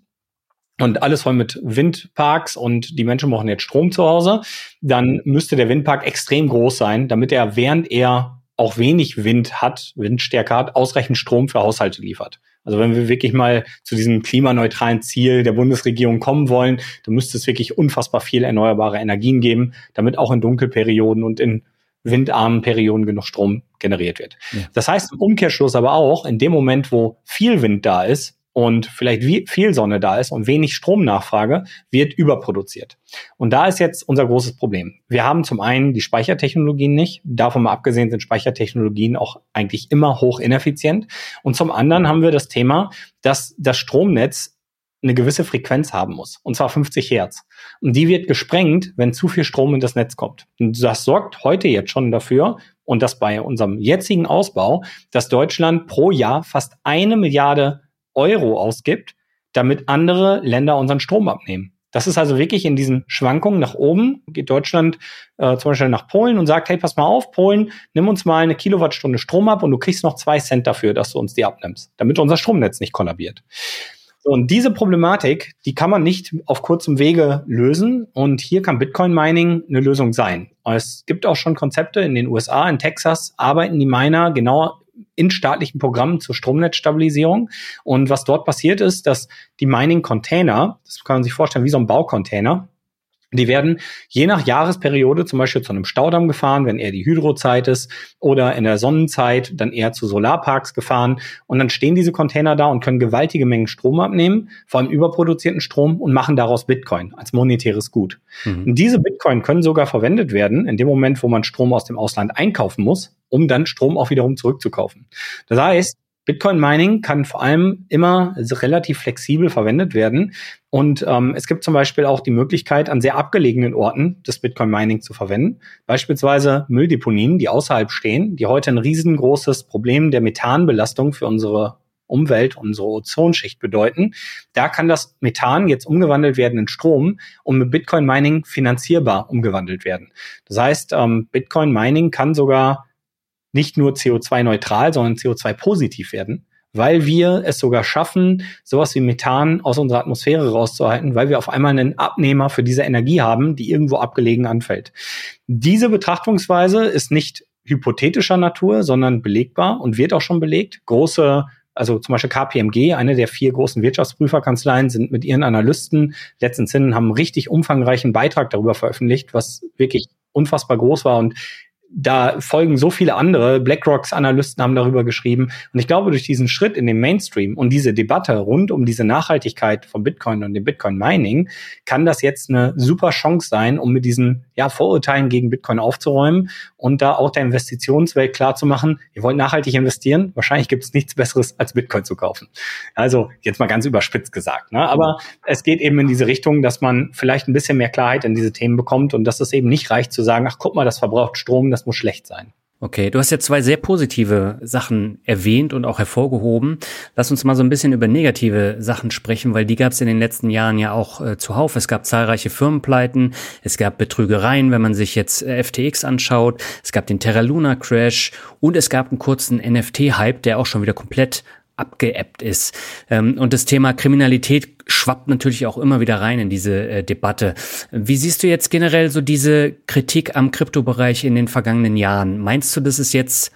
und alles voll mit Windparks und die Menschen brauchen jetzt Strom zu Hause. Dann müsste der Windpark extrem groß sein, damit er, während er auch wenig Wind hat, Windstärke hat, ausreichend Strom für Haushalte liefert. Also wenn wir wirklich mal zu diesem klimaneutralen Ziel der Bundesregierung kommen wollen, dann müsste es wirklich unfassbar viel erneuerbare Energien geben, damit auch in Dunkelperioden und in windarmen Perioden genug Strom generiert wird. Ja. Das heißt im Umkehrschluss aber auch, in dem Moment, wo viel Wind da ist und vielleicht viel Sonne da ist und wenig Stromnachfrage, wird überproduziert. Und da ist jetzt unser großes Problem. Wir haben zum einen die Speichertechnologien nicht. Davon mal abgesehen sind Speichertechnologien auch eigentlich immer hoch ineffizient. Und zum anderen haben wir das Thema, dass das Stromnetz eine gewisse Frequenz haben muss, und zwar fünfzig Hertz. Und die wird gesprengt, wenn zu viel Strom in das Netz kommt. Und das sorgt heute jetzt schon dafür, und das bei unserem jetzigen Ausbau, dass Deutschland pro Jahr fast eine Milliarde Euro ausgibt, damit andere Länder unseren Strom abnehmen. Das ist also wirklich in diesen Schwankungen nach oben. Geht Deutschland äh, zum Beispiel nach Polen und sagt, hey, pass mal auf, Polen, nimm uns mal eine Kilowattstunde Strom ab und du kriegst noch zwei Cent dafür, dass du uns die abnimmst, damit unser Stromnetz nicht kollabiert. So, und diese Problematik, die kann man nicht auf kurzem Wege lösen. Und hier kann Bitcoin-Mining eine Lösung sein. Es gibt auch schon Konzepte in den U S A, in Texas arbeiten die Miner genau in staatlichen Programmen zur Stromnetzstabilisierung. Und was dort passiert ist, dass die Mining-Container, das kann man sich vorstellen wie so ein Baucontainer, die werden je nach Jahresperiode zum Beispiel zu einem Staudamm gefahren, wenn eher die Hydrozeit ist, oder in der Sonnenzeit dann eher zu Solarparks gefahren. Und dann stehen diese Container da und können gewaltige Mengen Strom abnehmen, vor allem überproduzierten Strom, und machen daraus Bitcoin als monetäres Gut. Mhm. Und diese Bitcoin können sogar verwendet werden in dem Moment, wo man Strom aus dem Ausland einkaufen muss, um dann Strom auch wiederum zurückzukaufen. Das heißt, Bitcoin-Mining kann vor allem immer relativ flexibel verwendet werden. Und ähm, es gibt zum Beispiel auch die Möglichkeit, an sehr abgelegenen Orten das Bitcoin-Mining zu verwenden. Beispielsweise Mülldeponien, die außerhalb stehen, die heute ein riesengroßes Problem der Methanbelastung für unsere Umwelt, unsere Ozonschicht bedeuten. Da kann das Methan jetzt umgewandelt werden in Strom und mit Bitcoin-Mining finanzierbar umgewandelt werden. Das heißt, ähm, Bitcoin-Mining kann sogar nicht nur C O zwei neutral, sondern C O zwei positiv werden, weil wir es sogar schaffen, sowas wie Methan aus unserer Atmosphäre rauszuhalten, weil wir auf einmal einen Abnehmer für diese Energie haben, die irgendwo abgelegen anfällt. Diese Betrachtungsweise ist nicht hypothetischer Natur, sondern belegbar und wird auch schon belegt. Große, also zum Beispiel K P M G, eine der vier großen Wirtschaftsprüferkanzleien, sind mit ihren Analysten letztens hin, haben einen richtig umfangreichen Beitrag darüber veröffentlicht, was wirklich unfassbar groß war, und da folgen so viele andere. BlackRocks Analysten haben darüber geschrieben. Und ich glaube, durch diesen Schritt in den Mainstream und diese Debatte rund um diese Nachhaltigkeit von Bitcoin und dem Bitcoin-Mining kann das jetzt eine super Chance sein, um mit diesen ja, Vorurteilen gegen Bitcoin aufzuräumen und da auch der Investitionswelt klarzumachen, ihr wollt nachhaltig investieren, wahrscheinlich gibt es nichts Besseres, als Bitcoin zu kaufen. Also jetzt mal ganz überspitzt gesagt, ne? Aber es geht eben in diese Richtung, dass man vielleicht ein bisschen mehr Klarheit in diese Themen bekommt und dass es eben nicht reicht zu sagen, ach guck mal, das verbraucht Strom, das muss schlecht sein. Okay, du hast ja zwei sehr positive Sachen erwähnt und auch hervorgehoben. Lass uns mal so ein bisschen über negative Sachen sprechen, weil die gab es in den letzten Jahren ja auch äh, zuhauf. Es gab zahlreiche Firmenpleiten, es gab Betrügereien, wenn man sich jetzt äh, F T X anschaut, es gab den Terra Luna Crash und es gab einen kurzen N F T-Hype, der auch schon wieder komplett abgeebbt ist. Ähm, und das Thema Kriminalität schwappt natürlich auch immer wieder rein in diese äh, Debatte. Wie siehst du jetzt generell so diese Kritik am Kryptobereich in den vergangenen Jahren? Meinst du, das ist jetzt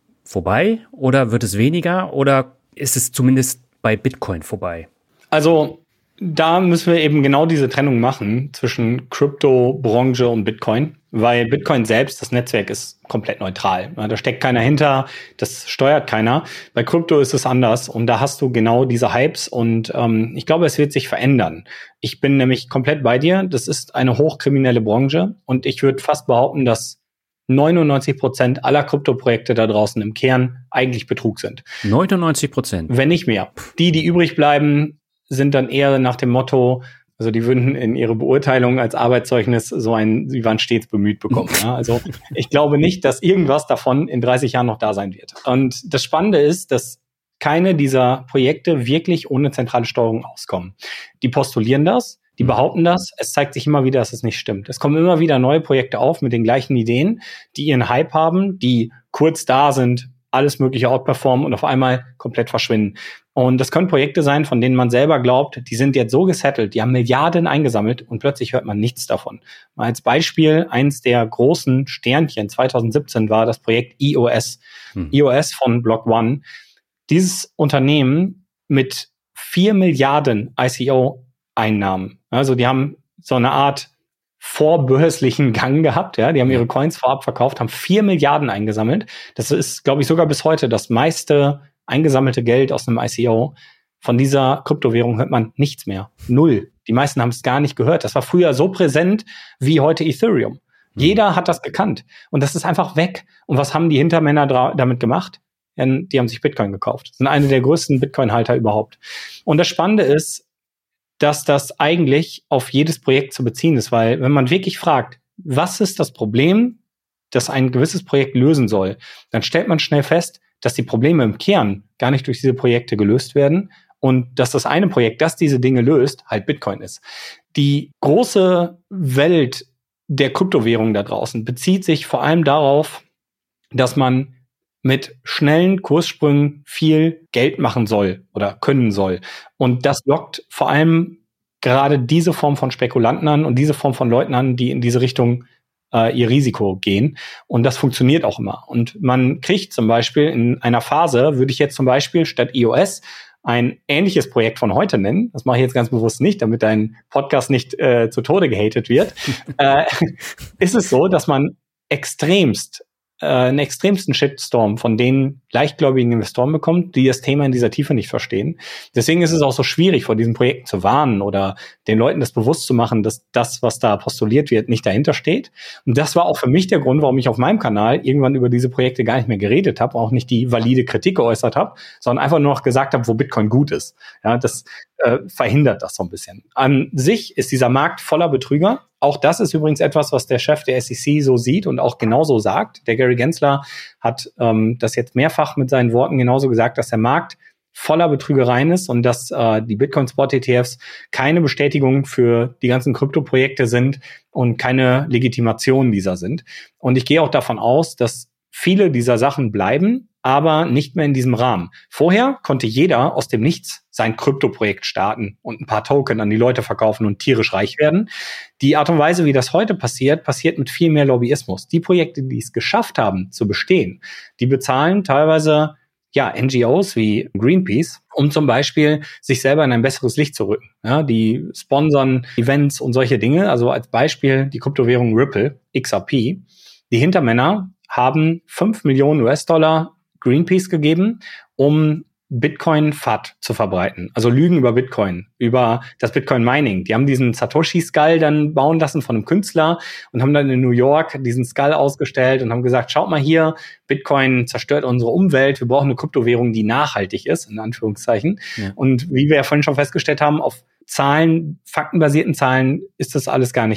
vorbei oder wird es weniger oder ist es zumindest bei Bitcoin vorbei? Also da müssen wir eben genau diese Trennung machen zwischen Kryptobranche und Bitcoin, weil Bitcoin selbst, das Netzwerk ist komplett neutral. Da steckt keiner hinter, das steuert keiner. Bei Krypto ist es anders und da hast du genau diese Hypes und ähm, ich glaube, es wird sich verändern. Ich bin nämlich komplett bei dir. Das ist eine hochkriminelle Branche und ich würde fast behaupten, dass neunundneunzig Prozent aller Kryptoprojekte da draußen im Kern eigentlich Betrug sind. neunundneunzig Prozent? Wenn nicht mehr. Die, die übrig bleiben, sind dann eher nach dem Motto, also die würden in ihre Beurteilung als Arbeitszeugnis so ein, sie waren stets bemüht bekommen. Ja? Also ich glaube nicht, dass irgendwas davon in dreißig Jahren noch da sein wird. Und das Spannende ist, dass keine dieser Projekte wirklich ohne zentrale Steuerung auskommen. Die postulieren das, die behaupten das, es zeigt sich immer wieder, dass es nicht stimmt. Es kommen immer wieder neue Projekte auf mit den gleichen Ideen, die ihren Hype haben, die kurz da sind, alles Mögliche outperformen und auf einmal komplett verschwinden. Und das können Projekte sein, von denen man selber glaubt, die sind jetzt so gesettelt, die haben Milliarden eingesammelt und plötzlich hört man nichts davon. Mal als Beispiel, eins der großen Sternchen zwanzig siebzehn war das Projekt E O S. Hm. E O S von Block One. Dieses Unternehmen mit vier Milliarden I C O-Einnahmen. Also die haben so eine Art vorbörslichen Gang gehabt, ja, die haben ihre Coins vorab verkauft, haben vier Milliarden eingesammelt. Das ist, glaube ich, sogar bis heute das meiste eingesammelte Geld aus einem I C O. Von dieser Kryptowährung hört man nichts mehr. Null. Die meisten haben es gar nicht gehört. Das war früher so präsent wie heute Ethereum. Mhm. Jeder hat das gekannt. Und das ist einfach weg. Und was haben die Hintermänner dra- damit gemacht? Ja, die haben sich Bitcoin gekauft. Das sind eine der größten Bitcoin-Halter überhaupt. Und das Spannende ist, dass das eigentlich auf jedes Projekt zu beziehen ist, weil wenn man wirklich fragt, was ist das Problem, das ein gewisses Projekt lösen soll, dann stellt man schnell fest, dass die Probleme im Kern gar nicht durch diese Projekte gelöst werden und dass das eine Projekt, das diese Dinge löst, halt Bitcoin ist. Die große Welt der Kryptowährungen da draußen bezieht sich vor allem darauf, dass man mit schnellen Kurssprüngen viel Geld machen soll oder können soll. Und das lockt vor allem gerade diese Form von Spekulanten an und diese Form von Leuten an, die in diese Richtung äh, ihr Risiko gehen. Und das funktioniert auch immer. Und man kriegt zum Beispiel in einer Phase, würde ich jetzt zum Beispiel statt E O S ein ähnliches Projekt von heute nennen. Das mache ich jetzt ganz bewusst nicht, damit dein Podcast nicht äh, zu Tode gehatet wird. äh, ist es so, dass man extremst einen extremsten Shitstorm von den leichtgläubigen Investoren bekommt, die das Thema in dieser Tiefe nicht verstehen. Deswegen ist es auch so schwierig, vor diesen Projekten zu warnen oder den Leuten das bewusst zu machen, dass das, was da postuliert wird, nicht dahinter steht. Und das war auch für mich der Grund, warum ich auf meinem Kanal irgendwann über diese Projekte gar nicht mehr geredet habe, auch nicht die valide Kritik geäußert habe, sondern einfach nur noch gesagt habe, wo Bitcoin gut ist. Ja, das äh, verhindert das so ein bisschen. An sich ist dieser Markt voller Betrüger. Auch das ist übrigens etwas, was der Chef der S E C so sieht und auch genauso sagt. Der Gary Gensler hat ähm, das jetzt mehrfach mit seinen Worten genauso gesagt, dass der Markt voller Betrügereien ist und dass äh, die Bitcoin-Spot-E T Fs keine Bestätigung für die ganzen Kryptoprojekte sind und keine Legitimation dieser sind. Und ich gehe auch davon aus, dass viele dieser Sachen bleiben, aber nicht mehr in diesem Rahmen. Vorher konnte jeder aus dem Nichts sein Kryptoprojekt starten und ein paar Token an die Leute verkaufen und tierisch reich werden. Die Art und Weise, wie das heute passiert, passiert mit viel mehr Lobbyismus. Die Projekte, die es geschafft haben zu bestehen, die bezahlen teilweise ja N G Os wie Greenpeace, um zum Beispiel sich selber in ein besseres Licht zu rücken. Ja, die sponsern Events und solche Dinge. Also als Beispiel die Kryptowährung Ripple, X R P. Die Hintermänner haben fünf Millionen U S-Dollar Greenpeace gegeben, um Bitcoin-F A T zu verbreiten. Also Lügen über Bitcoin, über das Bitcoin-Mining. Die haben diesen Satoshi-Skull dann bauen lassen von einem Künstler und haben dann in New York diesen Skull ausgestellt und haben gesagt, schaut mal hier, Bitcoin zerstört unsere Umwelt, wir brauchen eine Kryptowährung, die nachhaltig ist, in Anführungszeichen. Ja. Und wie wir ja vorhin schon festgestellt haben, auf Zahlen, faktenbasierten Zahlen ist das alles gar nicht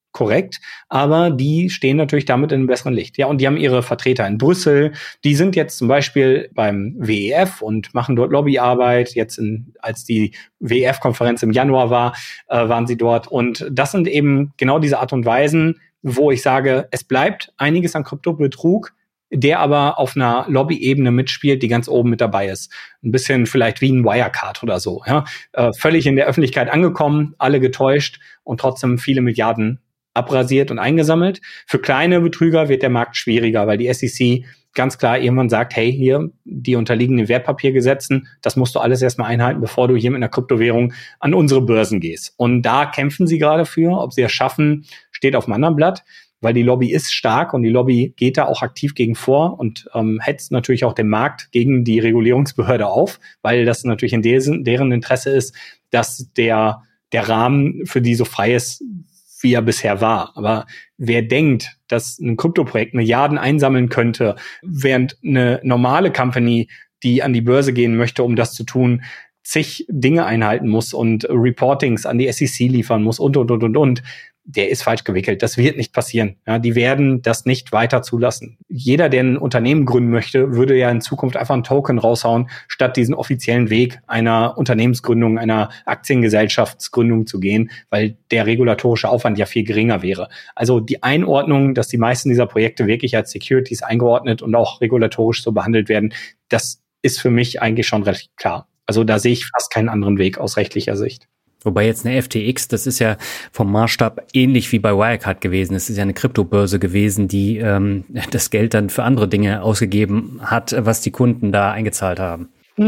korrekt, aber die stehen natürlich damit in einem besseren Licht. Ja, und die haben ihre Vertreter in Brüssel, die sind jetzt zum Beispiel beim W E F und machen dort Lobbyarbeit. Jetzt, in, als die W E F-Konferenz im Januar war, äh, waren sie dort. Und das sind eben genau diese Art und Weisen, wo ich sage, es bleibt einiges an Kryptobetrug, der aber auf einer Lobby-Ebene mitspielt, die ganz oben mit dabei ist. Ein bisschen vielleicht wie ein Wirecard oder so. Ja? Äh, völlig in der Öffentlichkeit angekommen, alle getäuscht und trotzdem viele Milliarden abrasiert und eingesammelt. Für kleine Betrüger wird der Markt schwieriger, weil die S E C ganz klar irgendwann sagt, hey, hier, die unterliegen den Wertpapiergesetzen, das musst du alles erstmal einhalten, bevor du hier mit einer Kryptowährung an unsere Börsen gehst. Und da kämpfen sie gerade für. Ob sie es schaffen, steht auf einem anderen Blatt, weil die Lobby ist stark und die Lobby geht da auch aktiv gegen vor und ähm, hetzt natürlich auch den Markt gegen die Regulierungsbehörde auf, weil das natürlich in deren, deren Interesse ist, dass der, der Rahmen für die so frei ist, wie er bisher war. Aber wer denkt, dass ein Kryptoprojekt Milliarden einsammeln könnte, während eine normale Company, die an die Börse gehen möchte, um das zu tun, zig Dinge einhalten muss und Reportings an die S E C liefern muss und, und, und, und, und, der ist falsch gewickelt. Das wird nicht passieren. Ja, die werden das nicht weiter zulassen. Jeder, der ein Unternehmen gründen möchte, würde ja in Zukunft einfach einen Token raushauen, statt diesen offiziellen Weg einer Unternehmensgründung, einer Aktiengesellschaftsgründung zu gehen, weil der regulatorische Aufwand ja viel geringer wäre. Also die Einordnung, dass die meisten dieser Projekte wirklich als Securities eingeordnet und auch regulatorisch so behandelt werden, das ist für mich eigentlich schon recht klar. Also da sehe ich fast keinen anderen Weg aus rechtlicher Sicht. Wobei jetzt eine F T X, das ist ja vom Maßstab ähnlich wie bei Wirecard gewesen. Es ist ja eine Kryptobörse gewesen, die ähm, das Geld dann für andere Dinge ausgegeben hat, was die Kunden da eingezahlt haben.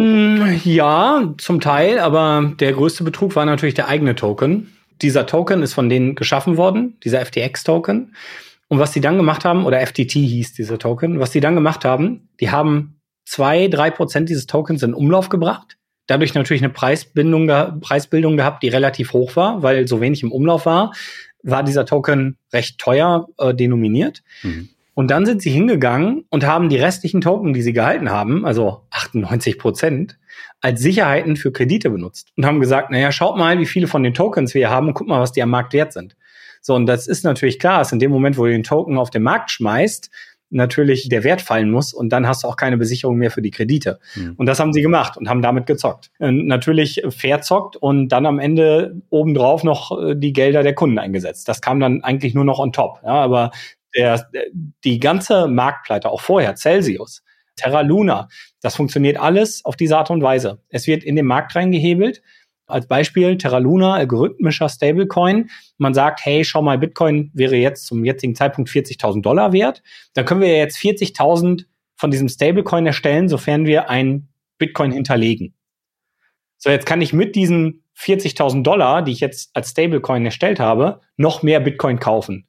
Ja, zum Teil, aber der größte Betrug war natürlich der eigene Token. Dieser Token ist von denen geschaffen worden, dieser F T X-Token. Und was die dann gemacht haben, oder F T T hieß dieser Token, was die dann gemacht haben, die haben zwei, drei Prozent dieses Tokens in Umlauf gebracht. Dadurch natürlich eine Preisbindung, Preisbildung gehabt, die relativ hoch war, weil so wenig im Umlauf war, war dieser Token recht teuer äh, denominiert. Mhm. Und dann sind sie hingegangen und haben die restlichen Token, die sie gehalten haben, also achtundneunzig Prozent, als Sicherheiten für Kredite benutzt. Und haben gesagt, naja, schaut mal, wie viele von den Tokens wir hier haben und guck mal, was die am Markt wert sind. So, und das ist natürlich klar, dass in dem Moment, wo du den Token auf den Markt schmeißt, natürlich der Wert fallen muss und dann hast du auch keine Besicherung mehr für die Kredite. Mhm. Und das haben sie gemacht und haben damit gezockt. Und natürlich verzockt und dann am Ende obendrauf noch die Gelder der Kunden eingesetzt. Das kam dann eigentlich nur noch on top. Ja, aber der, die ganze Marktpleite, auch vorher, Celsius, Terra Luna, das funktioniert alles auf diese Art und Weise. Es wird in den Markt reingehebelt. Als Beispiel Terra Luna, algorithmischer Stablecoin. Man sagt, hey, schau mal, Bitcoin wäre jetzt zum jetzigen Zeitpunkt vierzigtausend Dollar wert. Dann können wir jetzt vierzigtausend von diesem Stablecoin erstellen, sofern wir ein Bitcoin hinterlegen. So, jetzt kann ich mit diesen vierzigtausend Dollar, die ich jetzt als Stablecoin erstellt habe, noch mehr Bitcoin kaufen,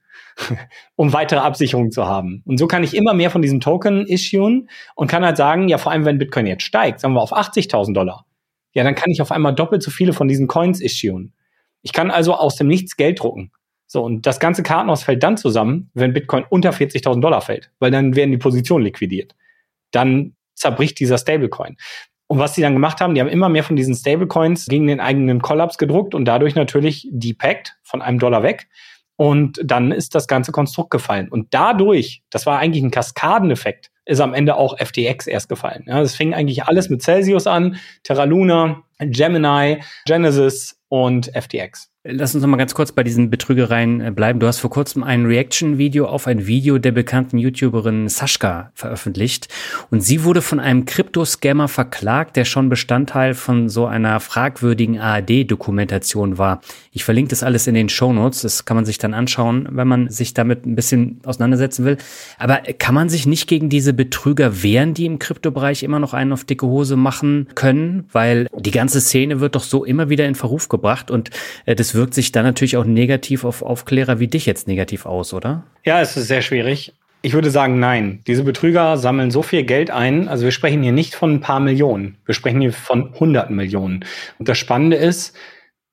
um weitere Absicherungen zu haben. Und so kann ich immer mehr von diesen Token issuen und kann halt sagen, ja, vor allem wenn Bitcoin jetzt steigt, sagen wir auf achtzigtausend Dollar, ja, dann kann ich auf einmal doppelt so viele von diesen Coins issuen. Ich kann also aus dem Nichts Geld drucken. So, und das ganze Kartenhaus fällt dann zusammen, wenn Bitcoin unter vierzigtausend Dollar fällt, weil dann werden die Positionen liquidiert. Dann zerbricht dieser Stablecoin. Und was die dann gemacht haben, die haben immer mehr von diesen Stablecoins gegen den eigenen Kollaps gedruckt und dadurch natürlich depackt von einem Dollar weg. Und dann ist das ganze Konstrukt gefallen. Und dadurch, das war eigentlich ein Kaskadeneffekt, ist am Ende auch F T X erst gefallen. Ja, das fing eigentlich alles mit Celsius an, Terra Luna, Gemini, Genesis und F T X. Lass uns noch mal ganz kurz bei diesen Betrügereien bleiben. Du hast vor kurzem ein Reaction-Video auf ein Video der bekannten YouTuberin Sascha veröffentlicht. Und sie wurde von einem Kryptoscammer verklagt, der schon Bestandteil von so einer fragwürdigen A R D-Dokumentation war. Ich verlinke das alles in den Shownotes. Das kann man sich dann anschauen, wenn man sich damit ein bisschen auseinandersetzen will. Aber kann man sich nicht gegen diese Betrüger wehren, die im Kryptobereich immer noch einen auf dicke Hose machen können? Weil die ganze Szene wird doch so immer wieder in Verruf gebracht und äh, das wirkt sich dann natürlich auch negativ auf Aufklärer wie dich jetzt negativ aus, oder? Ja, es ist sehr schwierig. Ich würde sagen, nein. Diese Betrüger sammeln so viel Geld ein. Also wir sprechen hier nicht von ein paar Millionen. Wir sprechen hier von hunderten Millionen. Und das Spannende ist,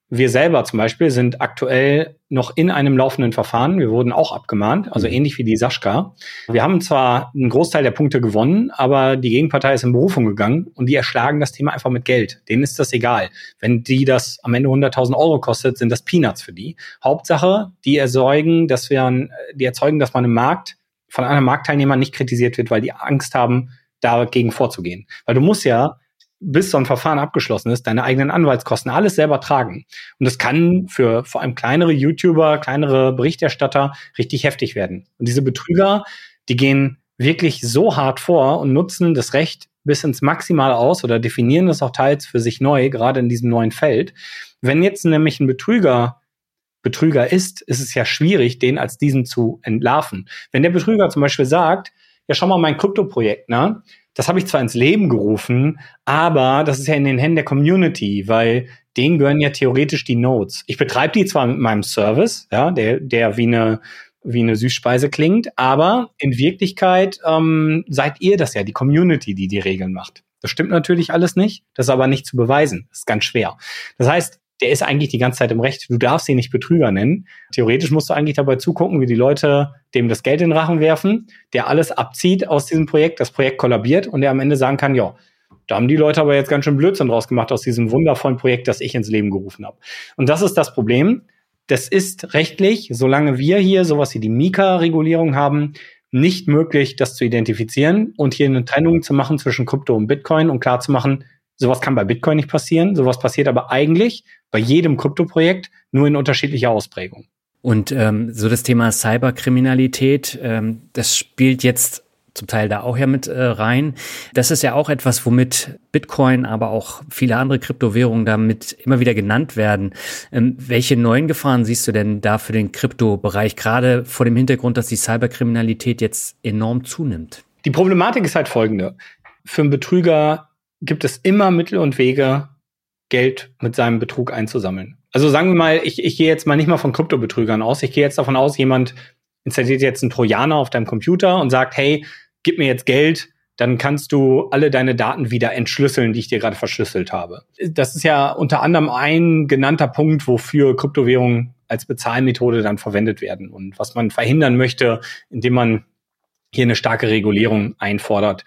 Wir selber zum Beispiel sind aktuell noch in einem laufenden Verfahren. Wir wurden auch abgemahnt, also mhm. ähnlich wie die Sascha. Wir haben zwar einen Großteil der Punkte gewonnen, aber die Gegenpartei ist in Berufung gegangen und die erschlagen das Thema einfach mit Geld. Denen ist das egal. Wenn die das am Ende hunderttausend Euro kostet, sind das Peanuts für die. Hauptsache, die erzeugen, dass wir, die erzeugen, dass man im Markt von anderen Marktteilnehmern nicht kritisiert wird, weil die Angst haben, dagegen vorzugehen. Weil du musst ja, bis so ein Verfahren abgeschlossen ist, deine eigenen Anwaltskosten alles selber tragen. Und das kann für vor allem kleinere YouTuber, kleinere Berichterstatter richtig heftig werden. Und diese Betrüger, die gehen wirklich so hart vor und nutzen das Recht bis ins Maximale aus oder definieren das auch teils für sich neu, gerade in diesem neuen Feld. Wenn jetzt nämlich ein Betrüger Betrüger ist, ist es ja schwierig, den als diesen zu entlarven. Wenn der Betrüger zum Beispiel sagt, ja, schau mal, mein Kryptoprojekt, ne? Das habe ich zwar ins Leben gerufen, aber das ist ja in den Händen der Community, weil denen gehören ja theoretisch die Nodes. Ich betreibe die zwar mit meinem Service, ja, der, der wie eine, wie eine Süßspeise klingt, aber in Wirklichkeit ähm, seid ihr das ja, die Community, die die Regeln macht. Das stimmt natürlich alles nicht, das ist aber nicht zu beweisen. Das ist ganz schwer. Das heißt, der ist eigentlich die ganze Zeit im Recht. Du darfst ihn nicht Betrüger nennen. Theoretisch musst du eigentlich dabei zugucken, wie die Leute dem das Geld in den Rachen werfen, der alles abzieht aus diesem Projekt, das Projekt kollabiert und der am Ende sagen kann, ja, da haben die Leute aber jetzt ganz schön Blödsinn draus gemacht aus diesem wundervollen Projekt, das ich ins Leben gerufen habe. Und das ist das Problem. Das ist rechtlich, solange wir hier sowas wie die Mika-Regulierung haben, nicht möglich, das zu identifizieren und hier eine Trennung zu machen zwischen Krypto und Bitcoin und klar zu machen, sowas kann bei Bitcoin nicht passieren. Sowas passiert aber eigentlich bei jedem Kryptoprojekt, nur in unterschiedlicher Ausprägung. Und ähm, so das Thema Cyberkriminalität, ähm, das spielt jetzt zum Teil da auch ja mit äh, rein. Das ist ja auch etwas, womit Bitcoin, aber auch viele andere Kryptowährungen damit immer wieder genannt werden. Ähm, welche neuen Gefahren siehst du denn da für den Kryptobereich, gerade vor dem Hintergrund, dass die Cyberkriminalität jetzt enorm zunimmt? Die Problematik ist halt folgende. Für einen Betrüger gibt es immer Mittel und Wege, Geld mit seinem Betrug einzusammeln. Also sagen wir mal, ich, ich gehe jetzt mal nicht mal von Kryptobetrügern aus. Ich gehe jetzt davon aus, jemand installiert jetzt einen Trojaner auf deinem Computer und sagt, hey, gib mir jetzt Geld, dann kannst du alle deine Daten wieder entschlüsseln, die ich dir gerade verschlüsselt habe. Das ist ja unter anderem ein genannter Punkt, wofür Kryptowährungen als Bezahlmethode dann verwendet werden und was man verhindern möchte, indem man hier eine starke Regulierung einfordert.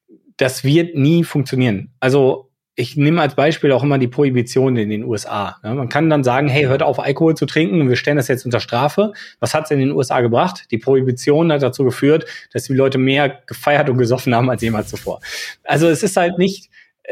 Das wird nie funktionieren. Also ich nehme als Beispiel auch immer die Prohibition in den U S A. Ja, man kann dann sagen, hey, hört auf, Alkohol zu trinken und wir stellen das jetzt unter Strafe. Was hat es in den U S A gebracht? Die Prohibition hat dazu geführt, dass die Leute mehr gefeiert und gesoffen haben als jemals zuvor. Also es ist halt nicht,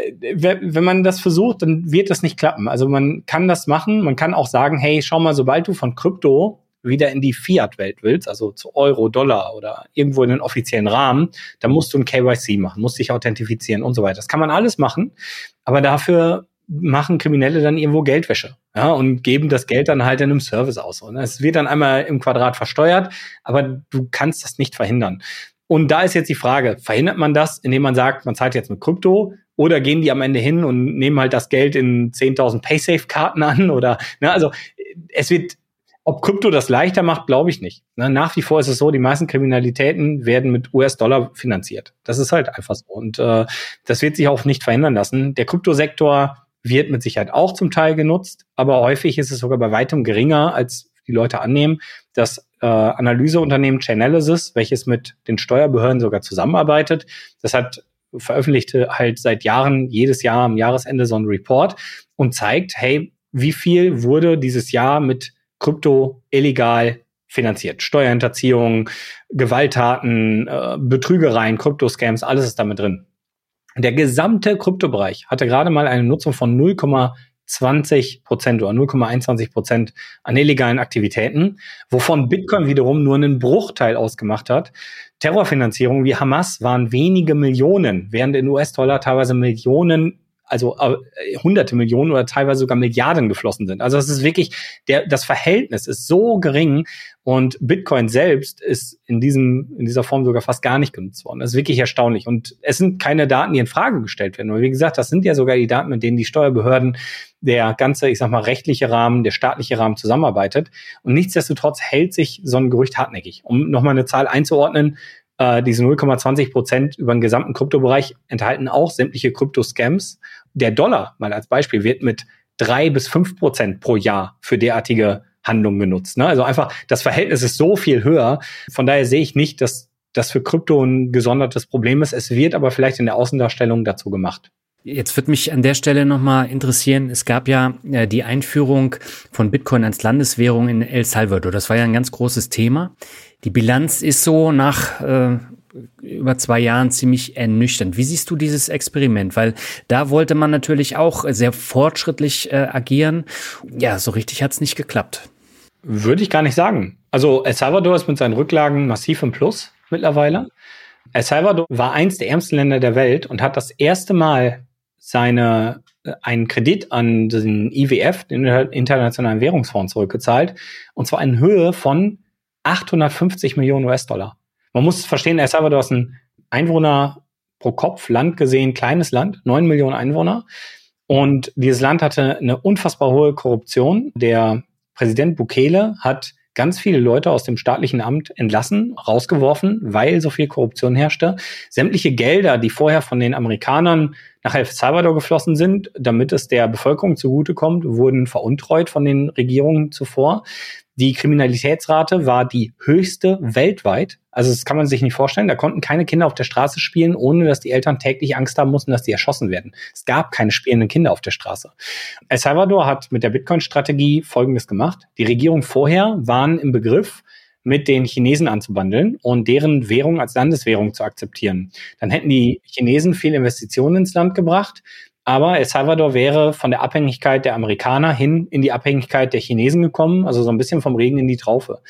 wenn man das versucht, dann wird das nicht klappen. Also man kann das machen, man kann auch sagen, hey, schau mal, sobald du von Krypto wieder in die Fiat-Welt willst, also zu Euro, Dollar oder irgendwo in den offiziellen Rahmen, dann musst du ein K Y C machen, musst dich authentifizieren und so weiter. Das kann man alles machen, aber dafür machen Kriminelle dann irgendwo Geldwäsche, ja, und geben das Geld dann halt in einem Service aus. Und es wird dann einmal im Quadrat versteuert, aber du kannst das nicht verhindern. Und da ist jetzt die Frage, verhindert man das, indem man sagt, man zahlt jetzt mit Krypto, oder gehen die am Ende hin und nehmen halt das Geld in zehntausend Paysafe-Karten an oder, ne, also es wird Ob Krypto das leichter macht, glaube ich nicht. Nach wie vor ist es so, die meisten Kriminalitäten werden mit U S-Dollar finanziert. Das ist halt einfach so. Und äh, das wird sich auch nicht verändern lassen. Der Kryptosektor wird mit Sicherheit auch zum Teil genutzt, aber häufig ist es sogar bei weitem geringer, als die Leute annehmen. Das äh, Analyseunternehmen Chainalysis, welches mit den Steuerbehörden sogar zusammenarbeitet, das hat veröffentlichte halt seit Jahren, jedes Jahr am Jahresende so einen Report und zeigt, hey, wie viel wurde dieses Jahr mit Krypto illegal finanziert. Steuerhinterziehung, Gewalttaten, äh, Betrügereien, Kryptoscams, alles ist damit drin. Der gesamte Kryptobereich hatte gerade mal eine Nutzung von null Komma zwanzig Prozent oder null Komma einundzwanzig Prozent an illegalen Aktivitäten, wovon Bitcoin wiederum nur einen Bruchteil ausgemacht hat. Terrorfinanzierung wie Hamas waren wenige Millionen, während in U S-Dollar teilweise Millionen, also äh, hunderte Millionen oder teilweise sogar Milliarden geflossen sind. Also es ist wirklich, der, das Verhältnis ist so gering und Bitcoin selbst ist in diesem, in dieser Form sogar fast gar nicht genutzt worden. Das ist wirklich erstaunlich. Und es sind keine Daten, die in Frage gestellt werden. Weil wie gesagt, das sind ja sogar die Daten, mit denen die Steuerbehörden, der ganze, ich sag mal, rechtliche Rahmen, der staatliche Rahmen zusammenarbeitet. Und nichtsdestotrotz hält sich so ein Gerücht hartnäckig. Um nochmal eine Zahl einzuordnen, äh, diese null Komma zwanzig Prozent über den gesamten Kryptobereich enthalten auch sämtliche Krypto-Scams. Der Dollar, mal als Beispiel, wird mit drei bis fünf Prozent pro Jahr für derartige Handlungen genutzt. Ne? Also einfach, das Verhältnis ist so viel höher. Von daher sehe ich nicht, dass das für Krypto ein gesondertes Problem ist. Es wird aber vielleicht in der Außendarstellung dazu gemacht. Jetzt würde mich an der Stelle nochmal interessieren, es gab ja äh, die Einführung von Bitcoin als Landeswährung in El Salvador. Das war ja ein ganz großes Thema. Die Bilanz ist so nach äh, über zwei Jahren ziemlich ernüchternd. Wie siehst du dieses Experiment? Weil da wollte man natürlich auch sehr fortschrittlich äh, agieren. Ja, so richtig hat es nicht geklappt. Würde ich gar nicht sagen. Also El Salvador ist mit seinen Rücklagen massiv im Plus mittlerweile. El Salvador war eins der ärmsten Länder der Welt und hat das erste Mal seine einen Kredit an den I W F, den Internationalen Währungsfonds, zurückgezahlt. Und zwar in Höhe von achthundertfünfzig Millionen U S-Dollar. Man muss verstehen, El Salvador ist ein Einwohner pro Kopf Land gesehen, kleines Land, neun Millionen Einwohner. Und dieses Land hatte eine unfassbar hohe Korruption. Der Präsident Bukele hat ganz viele Leute aus dem staatlichen Amt entlassen, rausgeworfen, weil so viel Korruption herrschte. Sämtliche Gelder, die vorher von den Amerikanern nach El Salvador geflossen sind, damit es der Bevölkerung zugutekommt, wurden veruntreut von den Regierungen zuvor. Die Kriminalitätsrate war die höchste weltweit. Also das kann man sich nicht vorstellen. Da konnten keine Kinder auf der Straße spielen, ohne dass die Eltern täglich Angst haben mussten, dass die erschossen werden. Es gab keine spielenden Kinder auf der Straße. El Salvador hat mit der Bitcoin-Strategie Folgendes gemacht. Die Regierung vorher waren im Begriff, mit den Chinesen anzubandeln und deren Währung als Landeswährung zu akzeptieren. Dann hätten die Chinesen viel Investitionen ins Land gebracht, aber El Salvador wäre von der Abhängigkeit der Amerikaner hin in die Abhängigkeit der Chinesen gekommen, also so ein bisschen vom Regen in die Traufe.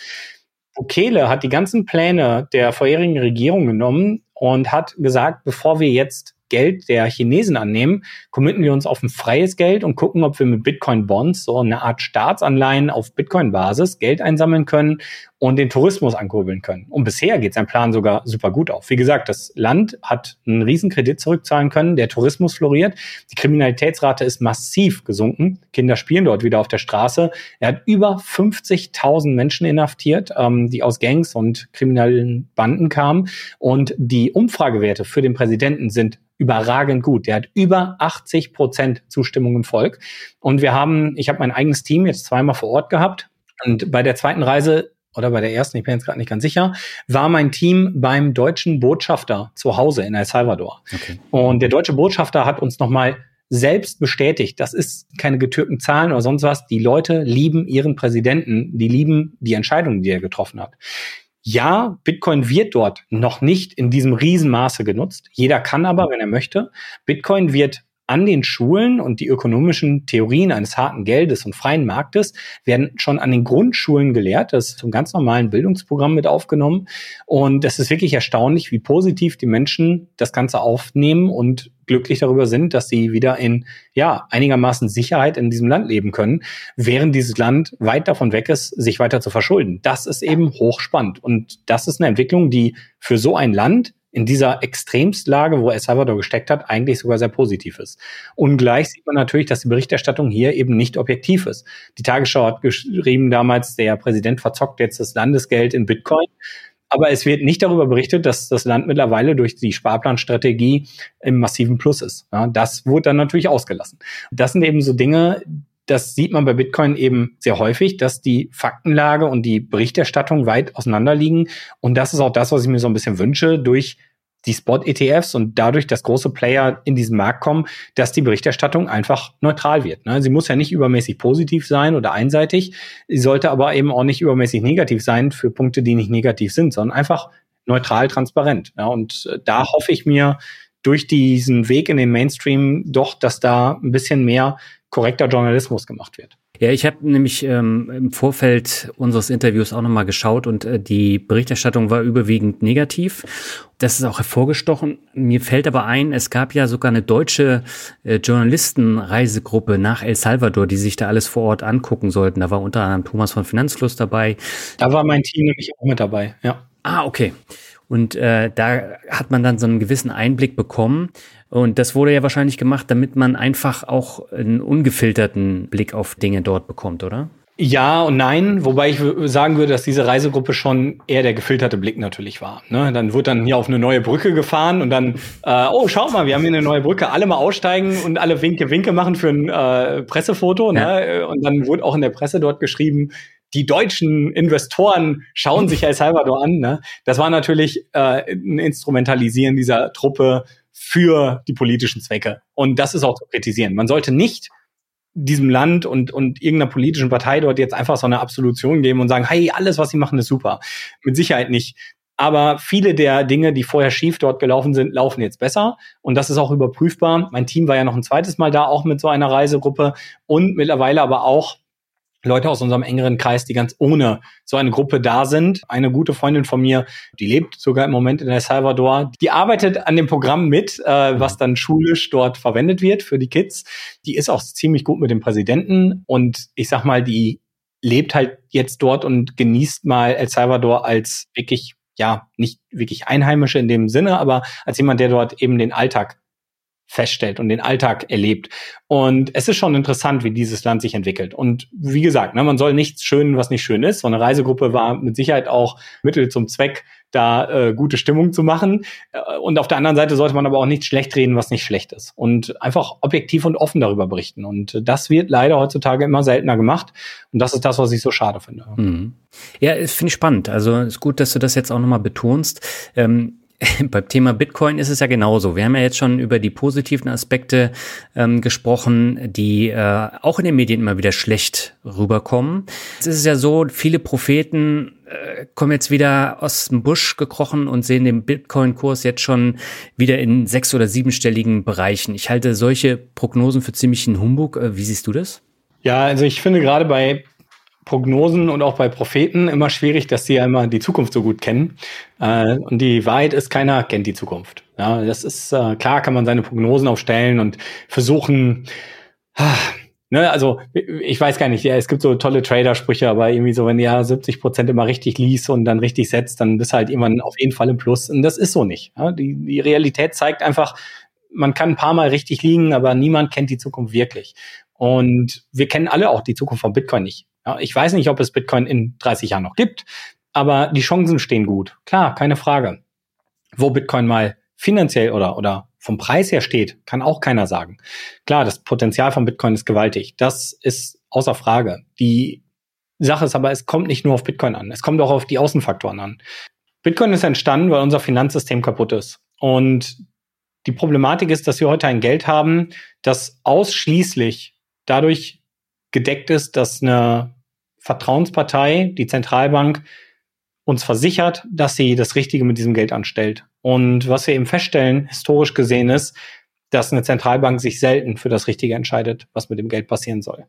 Bukele hat die ganzen Pläne der vorherigen Regierung genommen und hat gesagt, bevor wir jetzt Geld der Chinesen annehmen, committen wir uns auf ein freies Geld und gucken, ob wir mit Bitcoin-Bonds, so eine Art Staatsanleihen auf Bitcoin-Basis, Geld einsammeln können und den Tourismus ankurbeln können. Und bisher geht sein Plan sogar super gut auf. Wie gesagt, das Land hat einen riesen Kredit zurückzahlen können, der Tourismus floriert, die Kriminalitätsrate ist massiv gesunken, Kinder spielen dort wieder auf der Straße. Er hat über fünfzigtausend Menschen inhaftiert, ähm, die aus Gangs und kriminellen Banden kamen, und die Umfragewerte für den Präsidenten sind überragend gut. Der hat über achtzig Prozent Zustimmung im Volk. Und wir haben, ich habe mein eigenes Team jetzt zweimal vor Ort gehabt. Und bei der zweiten Reise oder bei der ersten, ich bin jetzt gerade nicht ganz sicher, war mein Team beim deutschen Botschafter zu Hause in El Salvador. Okay. Und der deutsche Botschafter hat uns nochmal selbst bestätigt, das ist keine getürkten Zahlen oder sonst was. Die Leute lieben ihren Präsidenten, die lieben die Entscheidungen, die er getroffen hat. Ja, Bitcoin wird dort noch nicht in diesem Riesenmaße genutzt. Jeder kann aber, wenn er möchte. Bitcoin wird an den Schulen, und die ökonomischen Theorien eines harten Geldes und freien Marktes werden schon an den Grundschulen gelehrt. Das ist zum ganz normalen Bildungsprogramm mit aufgenommen. Und es ist wirklich erstaunlich, wie positiv die Menschen das Ganze aufnehmen und glücklich darüber sind, dass sie wieder in ja einigermaßen Sicherheit in diesem Land leben können, während dieses Land weit davon weg ist, sich weiter zu verschulden. Das ist eben hochspannend. Und das ist eine Entwicklung, die für so ein Land in dieser Extremstlage, wo El Salvador gesteckt hat, eigentlich sogar sehr positiv ist. Ungleich sieht man natürlich, dass die Berichterstattung hier eben nicht objektiv ist. Die Tagesschau hat geschrieben damals, der Präsident verzockt jetzt das Landesgeld in Bitcoin. Aber es wird nicht darüber berichtet, dass das Land mittlerweile durch die Sparplanstrategie im massiven Plus ist. Ja, das wurde dann natürlich ausgelassen. Das sind eben so Dinge, das sieht man bei Bitcoin eben sehr häufig, dass die Faktenlage und die Berichterstattung weit auseinander liegen. Und das ist auch das, was ich mir so ein bisschen wünsche, durch die Spot-E T Fs und dadurch, dass große Player in diesen Markt kommen, dass die Berichterstattung einfach neutral wird. Sie muss ja nicht übermäßig positiv sein oder einseitig. Sie sollte aber eben auch nicht übermäßig negativ sein für Punkte, die nicht negativ sind, sondern einfach neutral, transparent. Und da hoffe ich mir durch diesen Weg in den Mainstream doch, dass da ein bisschen mehr korrekter Journalismus gemacht wird. Ja, ich habe nämlich ähm, im Vorfeld unseres Interviews auch nochmal geschaut und äh, die Berichterstattung war überwiegend negativ. Das ist auch hervorgestochen. Mir fällt aber ein, es gab ja sogar eine deutsche äh, Journalistenreisegruppe nach El Salvador, die sich da alles vor Ort angucken sollten. Da war unter anderem Thomas von Finanzfluss dabei. Da war mein Team nämlich auch mit dabei, ja. Ah, okay. Und äh, da hat man dann so einen gewissen Einblick bekommen. Und das wurde ja wahrscheinlich gemacht, damit man einfach auch einen ungefilterten Blick auf Dinge dort bekommt, oder? Ja und nein, wobei ich sagen würde, dass diese Reisegruppe schon eher der gefilterte Blick natürlich war. Ne? Dann wird dann hier auf eine neue Brücke gefahren und dann, äh, oh, schaut mal, wir haben hier eine neue Brücke, alle mal aussteigen und alle Winke, Winke machen für ein äh, Pressefoto. Ja. Ne? Und dann wurde auch in der Presse dort geschrieben, die deutschen Investoren schauen sich El Salvador an. Ne? Das war natürlich äh, ein Instrumentalisieren dieser Truppe für die politischen Zwecke. Und das ist auch zu kritisieren. Man sollte nicht diesem Land und und irgendeiner politischen Partei dort jetzt einfach so eine Absolution geben und sagen, hey, alles, was sie machen, ist super. Mit Sicherheit nicht. Aber viele der Dinge, die vorher schief dort gelaufen sind, laufen jetzt besser. Und das ist auch überprüfbar. Mein Team war ja noch ein zweites Mal da, auch mit so einer Reisegruppe. Und mittlerweile aber auch Leute aus unserem engeren Kreis, die ganz ohne so eine Gruppe da sind. Eine gute Freundin von mir, die lebt sogar im Moment in El Salvador, die arbeitet an dem Programm mit, äh, was dann schulisch dort verwendet wird für die Kids. Die ist auch ziemlich gut mit dem Präsidenten und ich sag mal, die lebt halt jetzt dort und genießt mal El Salvador als wirklich, ja, nicht wirklich Einheimische in dem Sinne, aber als jemand, der dort eben den Alltag feststellt und den Alltag erlebt. Und es ist schon interessant, wie dieses Land sich entwickelt. Und wie gesagt, ne, man soll nichts schönen, was nicht schön ist. So eine Reisegruppe war mit Sicherheit auch Mittel zum Zweck, da äh, gute Stimmung zu machen. Und auf der anderen Seite sollte man aber auch nicht schlecht reden, was nicht schlecht ist. Und einfach objektiv und offen darüber berichten. Und das wird leider heutzutage immer seltener gemacht. Und das ist das, was ich so schade finde. Mhm. Ja, finde ich spannend. Also ist gut, dass du das jetzt auch nochmal betonst. Ähm Beim Thema Bitcoin ist es ja genauso. Wir haben ja jetzt schon über die positiven Aspekte ähm, gesprochen, die äh, auch in den Medien immer wieder schlecht rüberkommen. Es ist ja so, viele Propheten äh, kommen jetzt wieder aus dem Busch gekrochen und sehen den Bitcoin-Kurs jetzt schon wieder in sechs- oder siebenstelligen Bereichen. Ich halte solche Prognosen für ziemlichen Humbug. Äh, wie siehst du das? Ja, also ich finde gerade bei Prognosen und auch bei Propheten immer schwierig, dass sie ja immer die Zukunft so gut kennen. Äh, und die Wahrheit ist, keiner kennt die Zukunft. Ja, das ist äh, klar, kann man seine Prognosen aufstellen und versuchen, ah, ne, also ich weiß gar nicht, ja, es gibt so tolle Trader-Sprüche, aber irgendwie so, wenn du ja siebzig Prozent immer richtig liest und dann richtig setzt, dann bist du halt irgendwann auf jeden Fall im Plus. Und das ist so nicht. Ja, die, die Realität zeigt einfach, man kann ein paar Mal richtig liegen, aber niemand kennt die Zukunft wirklich. Und wir kennen alle auch die Zukunft von Bitcoin nicht. Ja, ich weiß nicht, ob es Bitcoin in dreißig Jahren noch gibt, aber die Chancen stehen gut. Klar, keine Frage. Wo Bitcoin mal finanziell oder, oder vom Preis her steht, kann auch keiner sagen. Klar, das Potenzial von Bitcoin ist gewaltig. Das ist außer Frage. Die Sache ist aber, es kommt nicht nur auf Bitcoin an. Es kommt auch auf die Außenfaktoren an. Bitcoin ist entstanden, weil unser Finanzsystem kaputt ist. Und die Problematik ist, dass wir heute ein Geld haben, das ausschließlich dadurch gedeckt ist, dass eine Vertrauenspartei, die Zentralbank, uns versichert, dass sie das Richtige mit diesem Geld anstellt. Und was wir eben feststellen, historisch gesehen, ist, dass eine Zentralbank sich selten für das Richtige entscheidet, was mit dem Geld passieren soll.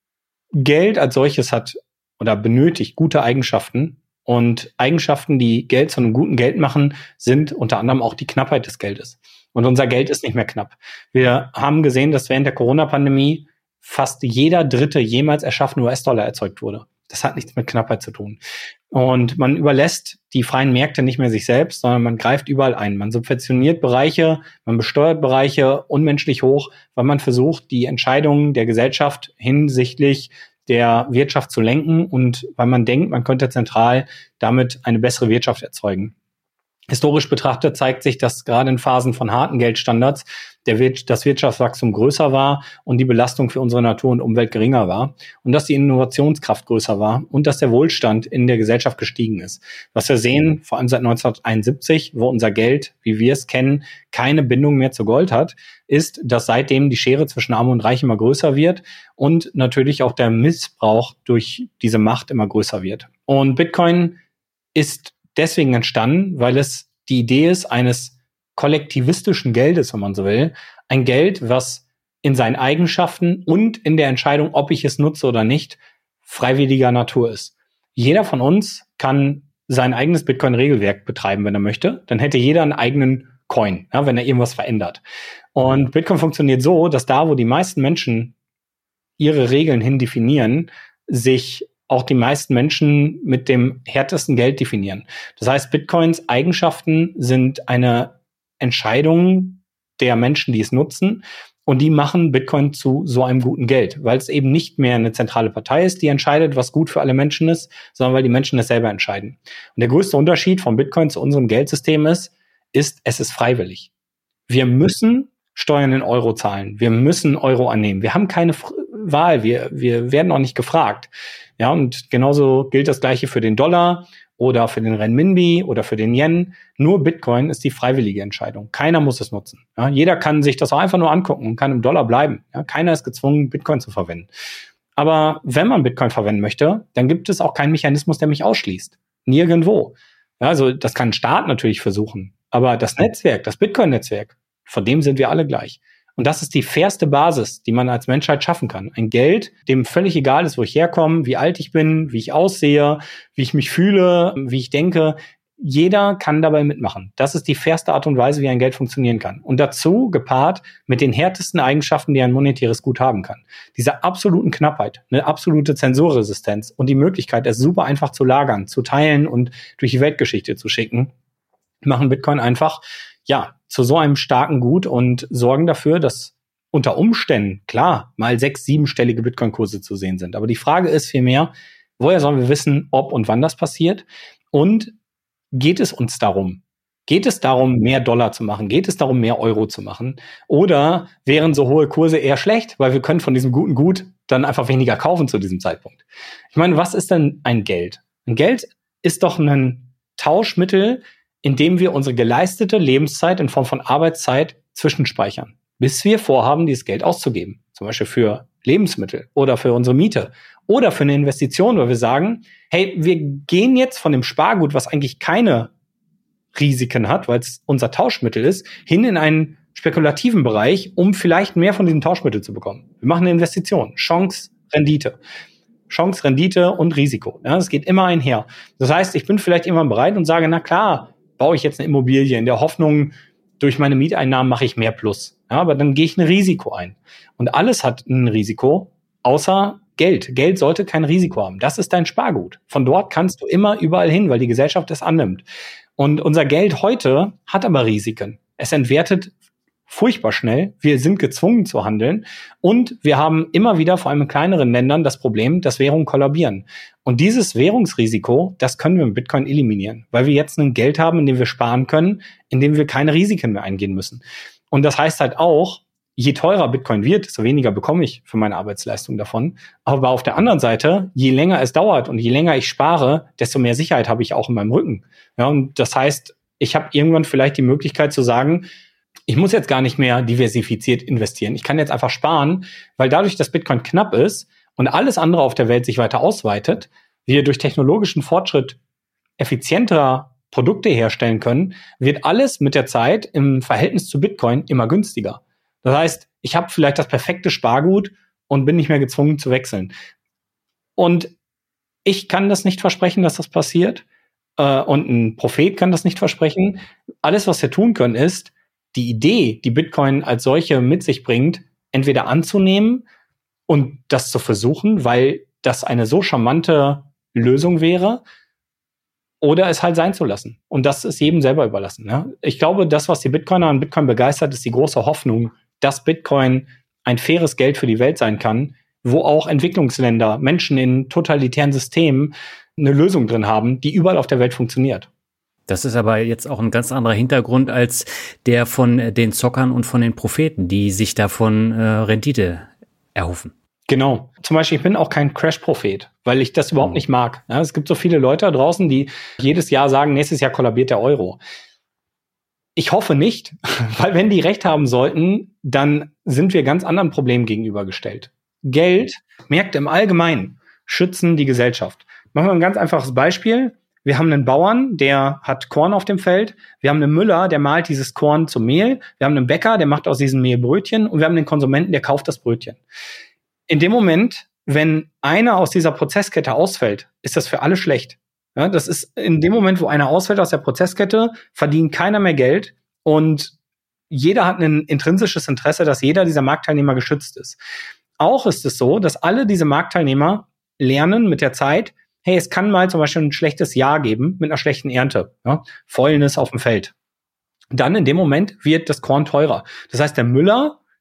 Geld als solches hat oder benötigt gute Eigenschaften. Und Eigenschaften, die Geld zu einem guten Geld machen, sind unter anderem auch die Knappheit des Geldes. Und unser Geld ist nicht mehr knapp. Wir haben gesehen, dass während der Corona-Pandemie fast jeder dritte jemals erschaffene U S-Dollar erzeugt wurde. Das hat nichts mit Knappheit zu tun. Und man überlässt die freien Märkte nicht mehr sich selbst, sondern man greift überall ein. Man subventioniert Bereiche, man besteuert Bereiche unmenschlich hoch, weil man versucht, die Entscheidungen der Gesellschaft hinsichtlich der Wirtschaft zu lenken und weil man denkt, man könnte zentral damit eine bessere Wirtschaft erzeugen. Historisch betrachtet zeigt sich, dass gerade in Phasen von harten Geldstandards der Wir- das Wirtschaftswachstum größer war und die Belastung für unsere Natur und Umwelt geringer war und dass die Innovationskraft größer war und dass der Wohlstand in der Gesellschaft gestiegen ist. Was wir sehen, vor allem seit neunzehnhunderteinundsiebzig, wo unser Geld, wie wir es kennen, keine Bindung mehr zu Gold hat, ist, dass seitdem die Schere zwischen Arm und Reich immer größer wird und natürlich auch der Missbrauch durch diese Macht immer größer wird. Und Bitcoin ist deswegen entstanden, weil es die Idee ist eines kollektivistischen Geldes, wenn man so will. Ein Geld, was in seinen Eigenschaften und in der Entscheidung, ob ich es nutze oder nicht, freiwilliger Natur ist. Jeder von uns kann sein eigenes Bitcoin-Regelwerk betreiben, wenn er möchte. Dann hätte jeder einen eigenen Coin, ja, wenn er irgendwas verändert. Und Bitcoin funktioniert so, dass da, wo die meisten Menschen ihre Regeln hin definieren, sich auch die meisten Menschen mit dem härtesten Geld definieren. Das heißt, Bitcoins Eigenschaften sind eine Entscheidung der Menschen, die es nutzen. Und die machen Bitcoin zu so einem guten Geld, weil es eben nicht mehr eine zentrale Partei ist, die entscheidet, was gut für alle Menschen ist, sondern weil die Menschen es selber entscheiden. Und der größte Unterschied von Bitcoin zu unserem Geldsystem ist, ist, es ist freiwillig. Wir müssen Steuern in Euro zahlen. Wir müssen Euro annehmen. Wir haben keine F- Wahl. Wir, wir werden auch nicht gefragt. Ja, und genauso gilt das Gleiche für den Dollar oder für den Renminbi oder für den Yen. Nur Bitcoin ist die freiwillige Entscheidung. Keiner muss es nutzen. Ja, jeder kann sich das auch einfach nur angucken und kann im Dollar bleiben. Ja, keiner ist gezwungen, Bitcoin zu verwenden. Aber wenn man Bitcoin verwenden möchte, dann gibt es auch keinen Mechanismus, der mich ausschließt. Nirgendwo. Ja, also das kann ein Staat natürlich versuchen. Aber das Netzwerk, das Bitcoin-Netzwerk, von dem sind wir alle gleich. Und das ist die fairste Basis, die man als Menschheit schaffen kann. Ein Geld, dem völlig egal ist, wo ich herkomme, wie alt ich bin, wie ich aussehe, wie ich mich fühle, wie ich denke. Jeder kann dabei mitmachen. Das ist die fairste Art und Weise, wie ein Geld funktionieren kann. Und dazu gepaart mit den härtesten Eigenschaften, die ein monetäres Gut haben kann. Diese absoluten Knappheit, eine absolute Zensurresistenz und die Möglichkeit, es super einfach zu lagern, zu teilen und durch die Weltgeschichte zu schicken, machen Bitcoin einfach, ja, zu so einem starken Gut und sorgen dafür, dass unter Umständen, klar, mal sechs-, siebenstellige Bitcoin-Kurse zu sehen sind. Aber die Frage ist vielmehr, woher sollen wir wissen, ob und wann das passiert? Und geht es uns darum? Geht es darum, mehr Dollar zu machen? Geht es darum, mehr Euro zu machen? Oder wären so hohe Kurse eher schlecht, weil wir können von diesem guten Gut dann einfach weniger kaufen zu diesem Zeitpunkt? Ich meine, was ist denn ein Geld? Ein Geld ist doch ein Tauschmittel, indem wir unsere geleistete Lebenszeit in Form von Arbeitszeit zwischenspeichern, bis wir vorhaben, dieses Geld auszugeben. Zum Beispiel für Lebensmittel oder für unsere Miete oder für eine Investition, weil wir sagen, hey, wir gehen jetzt von dem Spargut, was eigentlich keine Risiken hat, weil es unser Tauschmittel ist, hin in einen spekulativen Bereich, um vielleicht mehr von diesem Tauschmittel zu bekommen. Wir machen eine Investition, Chance, Rendite. Chance, Rendite und Risiko. Ja, das geht immer einher. Das heißt, ich bin vielleicht irgendwann bereit und sage, na klar, baue ich jetzt eine Immobilie in der Hoffnung, durch meine Mieteinnahmen mache ich mehr Plus. Ja, aber dann gehe ich ein Risiko ein. Und alles hat ein Risiko, außer Geld. Geld sollte kein Risiko haben. Das ist dein Spargut. Von dort kannst du immer überall hin, weil die Gesellschaft es annimmt. Und unser Geld heute hat aber Risiken. Es entwertet furchtbar schnell. Wir sind gezwungen zu handeln. Und wir haben immer wieder, vor allem in kleineren Ländern, das Problem, dass Währungen kollabieren. Und dieses Währungsrisiko, das können wir mit Bitcoin eliminieren, weil wir jetzt ein Geld haben, in dem wir sparen können, in dem wir keine Risiken mehr eingehen müssen. Und das heißt halt auch, je teurer Bitcoin wird, desto weniger bekomme ich für meine Arbeitsleistung davon. Aber auf der anderen Seite, je länger es dauert und je länger ich spare, desto mehr Sicherheit habe ich auch in meinem Rücken. Ja, und das heißt, ich habe irgendwann vielleicht die Möglichkeit zu sagen, ich muss jetzt gar nicht mehr diversifiziert investieren. Ich kann jetzt einfach sparen, weil dadurch, dass Bitcoin knapp ist und alles andere auf der Welt sich weiter ausweitet, wir durch technologischen Fortschritt effizienterer Produkte herstellen können, wird alles mit der Zeit im Verhältnis zu Bitcoin immer günstiger. Das heißt, ich habe vielleicht das perfekte Spargut und bin nicht mehr gezwungen zu wechseln. Und ich kann das nicht versprechen, dass das passiert. Äh, und ein Prophet kann das nicht versprechen. Alles, was wir tun können, ist, die Idee, die Bitcoin als solche mit sich bringt, entweder anzunehmen und das zu versuchen, weil das eine so charmante Lösung wäre, oder es halt sein zu lassen. Und das ist jedem selber überlassen. Ja? Ich glaube, das, was die Bitcoiner an Bitcoin begeistert, ist die große Hoffnung, dass Bitcoin ein faires Geld für die Welt sein kann, wo auch Entwicklungsländer, Menschen in totalitären Systemen eine Lösung drin haben, die überall auf der Welt funktioniert. Das ist aber jetzt auch ein ganz anderer Hintergrund als der von den Zockern und von den Propheten, die sich davon äh, Rendite erhoffen. Genau. Zum Beispiel, ich bin auch kein Crash-Prophet, weil ich das überhaupt nicht mag. Ja, es gibt so viele Leute da draußen, die jedes Jahr sagen, nächstes Jahr kollabiert der Euro. Ich hoffe nicht, weil wenn die recht haben sollten, dann sind wir ganz anderen Problemen gegenübergestellt. Geld, Märkte im Allgemeinen schützen die Gesellschaft. Machen wir ein ganz einfaches Beispiel. Wir haben einen Bauern, der hat Korn auf dem Feld. Wir haben einen Müller, der mahlt dieses Korn zum Mehl. Wir haben einen Bäcker, der macht aus diesem Mehl Brötchen. Und wir haben den Konsumenten, der kauft das Brötchen. In dem Moment, wenn einer aus dieser Prozesskette ausfällt, ist das für alle schlecht. Ja, das ist in dem Moment, wo einer ausfällt aus der Prozesskette, verdient keiner mehr Geld. Und jeder hat ein intrinsisches Interesse, dass jeder dieser Marktteilnehmer geschützt ist. Auch ist es so, dass alle diese Marktteilnehmer lernen mit der Zeit, hey, es kann mal zum Beispiel ein schlechtes Jahr geben mit einer schlechten Ernte, ja, Fäulnis auf dem Feld. Dann in dem Moment wird das Korn teurer. Das heißt, der Müller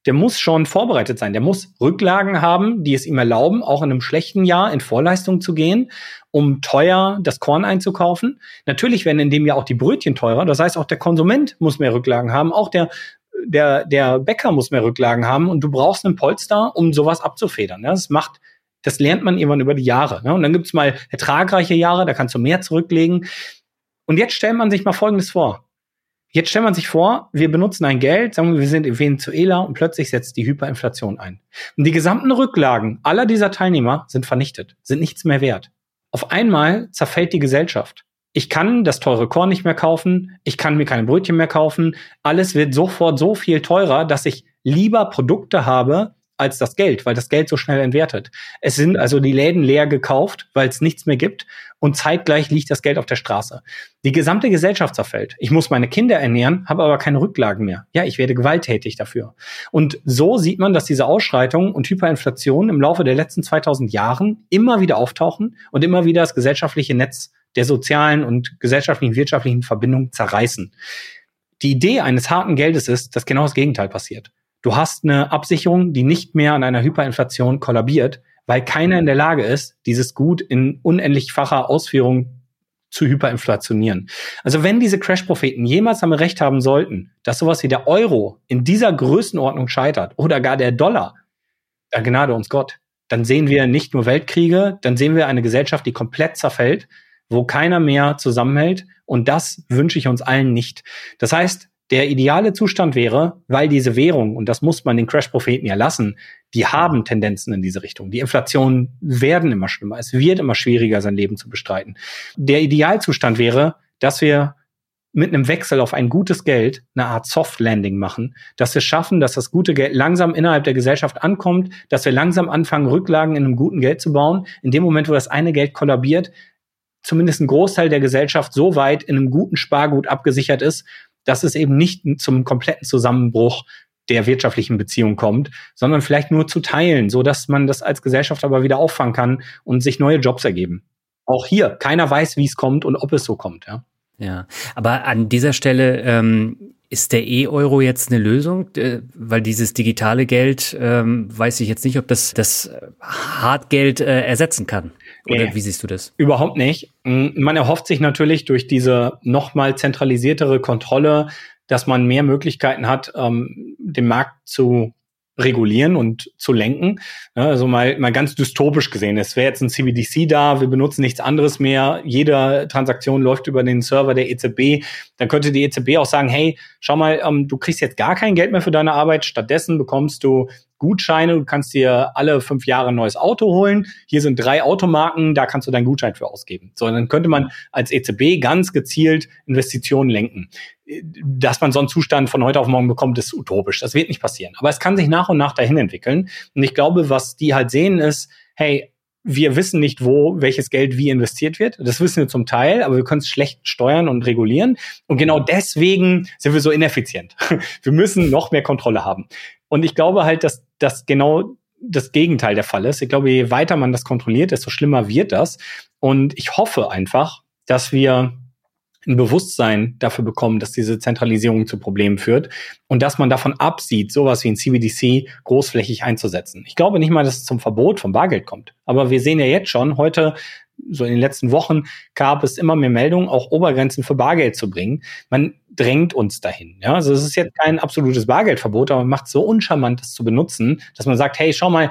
der muss schon vorbereitet sein. Der muss Rücklagen haben, die es ihm erlauben, auch in einem schlechten Jahr in Vorleistung zu gehen, um teuer das Korn einzukaufen. Natürlich werden in dem Jahr auch die Brötchen teurer. Das heißt, auch der Konsument muss mehr Rücklagen haben. Auch der, der, der Bäcker muss mehr Rücklagen haben. Und du brauchst einen Polster, um sowas abzufedern. Das macht, das lernt man irgendwann über die Jahre. Und dann gibt's mal ertragreiche Jahre, da kannst du mehr zurücklegen. Und jetzt stellt man sich mal Folgendes vor. Jetzt stellt man sich vor, wir benutzen ein Geld, sagen wir, wir sind in Venezuela und plötzlich setzt die Hyperinflation ein. Und die gesamten Rücklagen aller dieser Teilnehmer sind vernichtet, sind nichts mehr wert. Auf einmal zerfällt die Gesellschaft. Ich kann das teure Korn nicht mehr kaufen, ich kann mir keine Brötchen mehr kaufen, alles wird sofort so viel teurer, dass ich lieber Produkte habe als das Geld, weil das Geld so schnell entwertet. Es sind also die Läden leer gekauft, weil es nichts mehr gibt und zeitgleich liegt das Geld auf der Straße. Die gesamte Gesellschaft zerfällt. Ich muss meine Kinder ernähren, habe aber keine Rücklagen mehr. Ja, ich werde gewalttätig dafür. Und so sieht man, dass diese Ausschreitungen und Hyperinflation im Laufe der letzten zweitausend Jahren immer wieder auftauchen und immer wieder das gesellschaftliche Netz der sozialen und gesellschaftlichen, wirtschaftlichen Verbindungen zerreißen. Die Idee eines harten Geldes ist, dass genau das Gegenteil passiert. Du hast eine Absicherung, die nicht mehr an einer Hyperinflation kollabiert, weil keiner in der Lage ist, dieses Gut in unendlichfacher Ausführung zu hyperinflationieren. Also wenn diese Crash-Propheten jemals damit recht haben sollten, dass sowas wie der Euro in dieser Größenordnung scheitert oder gar der Dollar, dann gnade uns Gott. Dann sehen wir nicht nur Weltkriege, dann sehen wir eine Gesellschaft, die komplett zerfällt, wo keiner mehr zusammenhält. Und das wünsche ich uns allen nicht. Das heißt, der ideale Zustand wäre, weil diese Währung, und das muss man den Crash-Propheten ja lassen, die haben Tendenzen in diese Richtung. Die Inflationen werden immer schlimmer. Es wird immer schwieriger, sein Leben zu bestreiten. Der Idealzustand wäre, dass wir mit einem Wechsel auf ein gutes Geld eine Art Soft-Landing machen, dass wir schaffen, dass das gute Geld langsam innerhalb der Gesellschaft ankommt, dass wir langsam anfangen, Rücklagen in einem guten Geld zu bauen. In dem Moment, wo das eine Geld kollabiert, zumindest ein Großteil der Gesellschaft so weit in einem guten Spargut abgesichert ist, dass es eben nicht zum kompletten Zusammenbruch der wirtschaftlichen Beziehung kommt, sondern vielleicht nur zu teilen, so dass man das als Gesellschaft aber wieder auffangen kann und sich neue Jobs ergeben. Auch hier, keiner weiß, wie es kommt und ob es so kommt. Ja, ja, aber an dieser Stelle ähm, ist der E-Euro jetzt eine Lösung? Äh, weil dieses digitale Geld, ähm, weiß ich jetzt nicht, ob das das Hartgeld äh, ersetzen kann. Oder nee, wie siehst du das? Überhaupt nicht. Man erhofft sich natürlich durch diese nochmal zentralisiertere Kontrolle, dass man mehr Möglichkeiten hat, ähm, den Markt zu regulieren und zu lenken. Ja, also mal, mal ganz dystopisch gesehen. Es wäre jetzt ein C B D C da, wir benutzen nichts anderes mehr. Jede Transaktion läuft über den Server der E Z B. Dann könnte die E Z B auch sagen, hey, schau mal, ähm, du kriegst jetzt gar kein Geld mehr für deine Arbeit. Stattdessen bekommst du Gutscheine, du kannst dir alle fünf Jahre ein neues Auto holen. Hier sind drei Automarken, da kannst du deinen Gutschein für ausgeben. So, dann könnte man als E Z B ganz gezielt Investitionen lenken. Dass man so einen Zustand von heute auf morgen bekommt, ist utopisch. Das wird nicht passieren. Aber es kann sich nach und nach dahin entwickeln. Und ich glaube, was die halt sehen ist, hey, wir wissen nicht, wo welches Geld wie investiert wird. Das wissen wir zum Teil, aber wir können es schlecht steuern und regulieren. Und genau deswegen sind wir so ineffizient. Wir müssen noch mehr Kontrolle haben. Und ich glaube halt, dass das genau das Gegenteil der Fall ist. Ich glaube, je weiter man das kontrolliert, desto schlimmer wird das. Und ich hoffe einfach, dass wir ein Bewusstsein dafür bekommen, dass diese Zentralisierung zu Problemen führt und dass man davon absieht, sowas wie ein C B D C großflächig einzusetzen. Ich glaube nicht mal, dass es zum Verbot von Bargeld kommt. Aber wir sehen ja jetzt schon, heute, so in den letzten Wochen, gab es immer mehr Meldungen, auch Obergrenzen für Bargeld zu bringen. Man drängt uns dahin. Ja? Also es ist jetzt kein absolutes Bargeldverbot, aber man macht es so uncharmant, das zu benutzen, dass man sagt, hey, schau mal,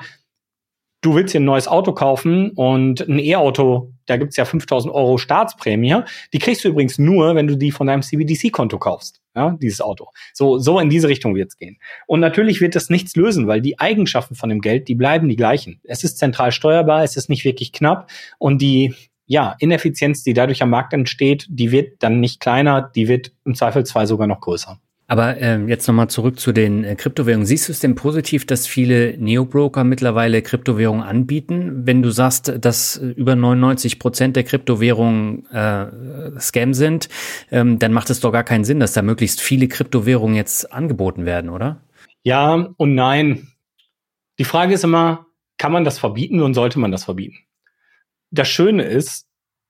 du willst dir ein neues Auto kaufen und ein E-Auto, da gibt's ja fünftausend Euro Staatsprämie. Die kriegst du übrigens nur, wenn du die von deinem C B D C-Konto kaufst, ja, dieses Auto. So, so in diese Richtung wird's gehen. Und natürlich wird das nichts lösen, weil die Eigenschaften von dem Geld, die bleiben die gleichen. Es ist zentral steuerbar, es ist nicht wirklich knapp und die ja, Ineffizienz, die dadurch am Markt entsteht, die wird dann nicht kleiner, die wird im Zweifelsfall sogar noch größer. Aber äh, jetzt nochmal zurück zu den äh, Kryptowährungen. Siehst du es denn positiv, dass viele Neobroker mittlerweile Kryptowährungen anbieten? Wenn du sagst, dass äh, über neunundneunzig Prozent der Kryptowährungen äh, Scam sind, ähm, dann macht es doch gar keinen Sinn, dass da möglichst viele Kryptowährungen jetzt angeboten werden, oder? Ja und nein. Die Frage ist immer, kann man das verbieten und sollte man das verbieten? Das Schöne ist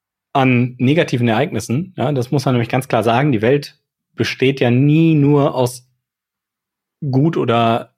an negativen Ereignissen, ja, das muss man nämlich ganz klar sagen, die Welt besteht ja nie nur aus gut oder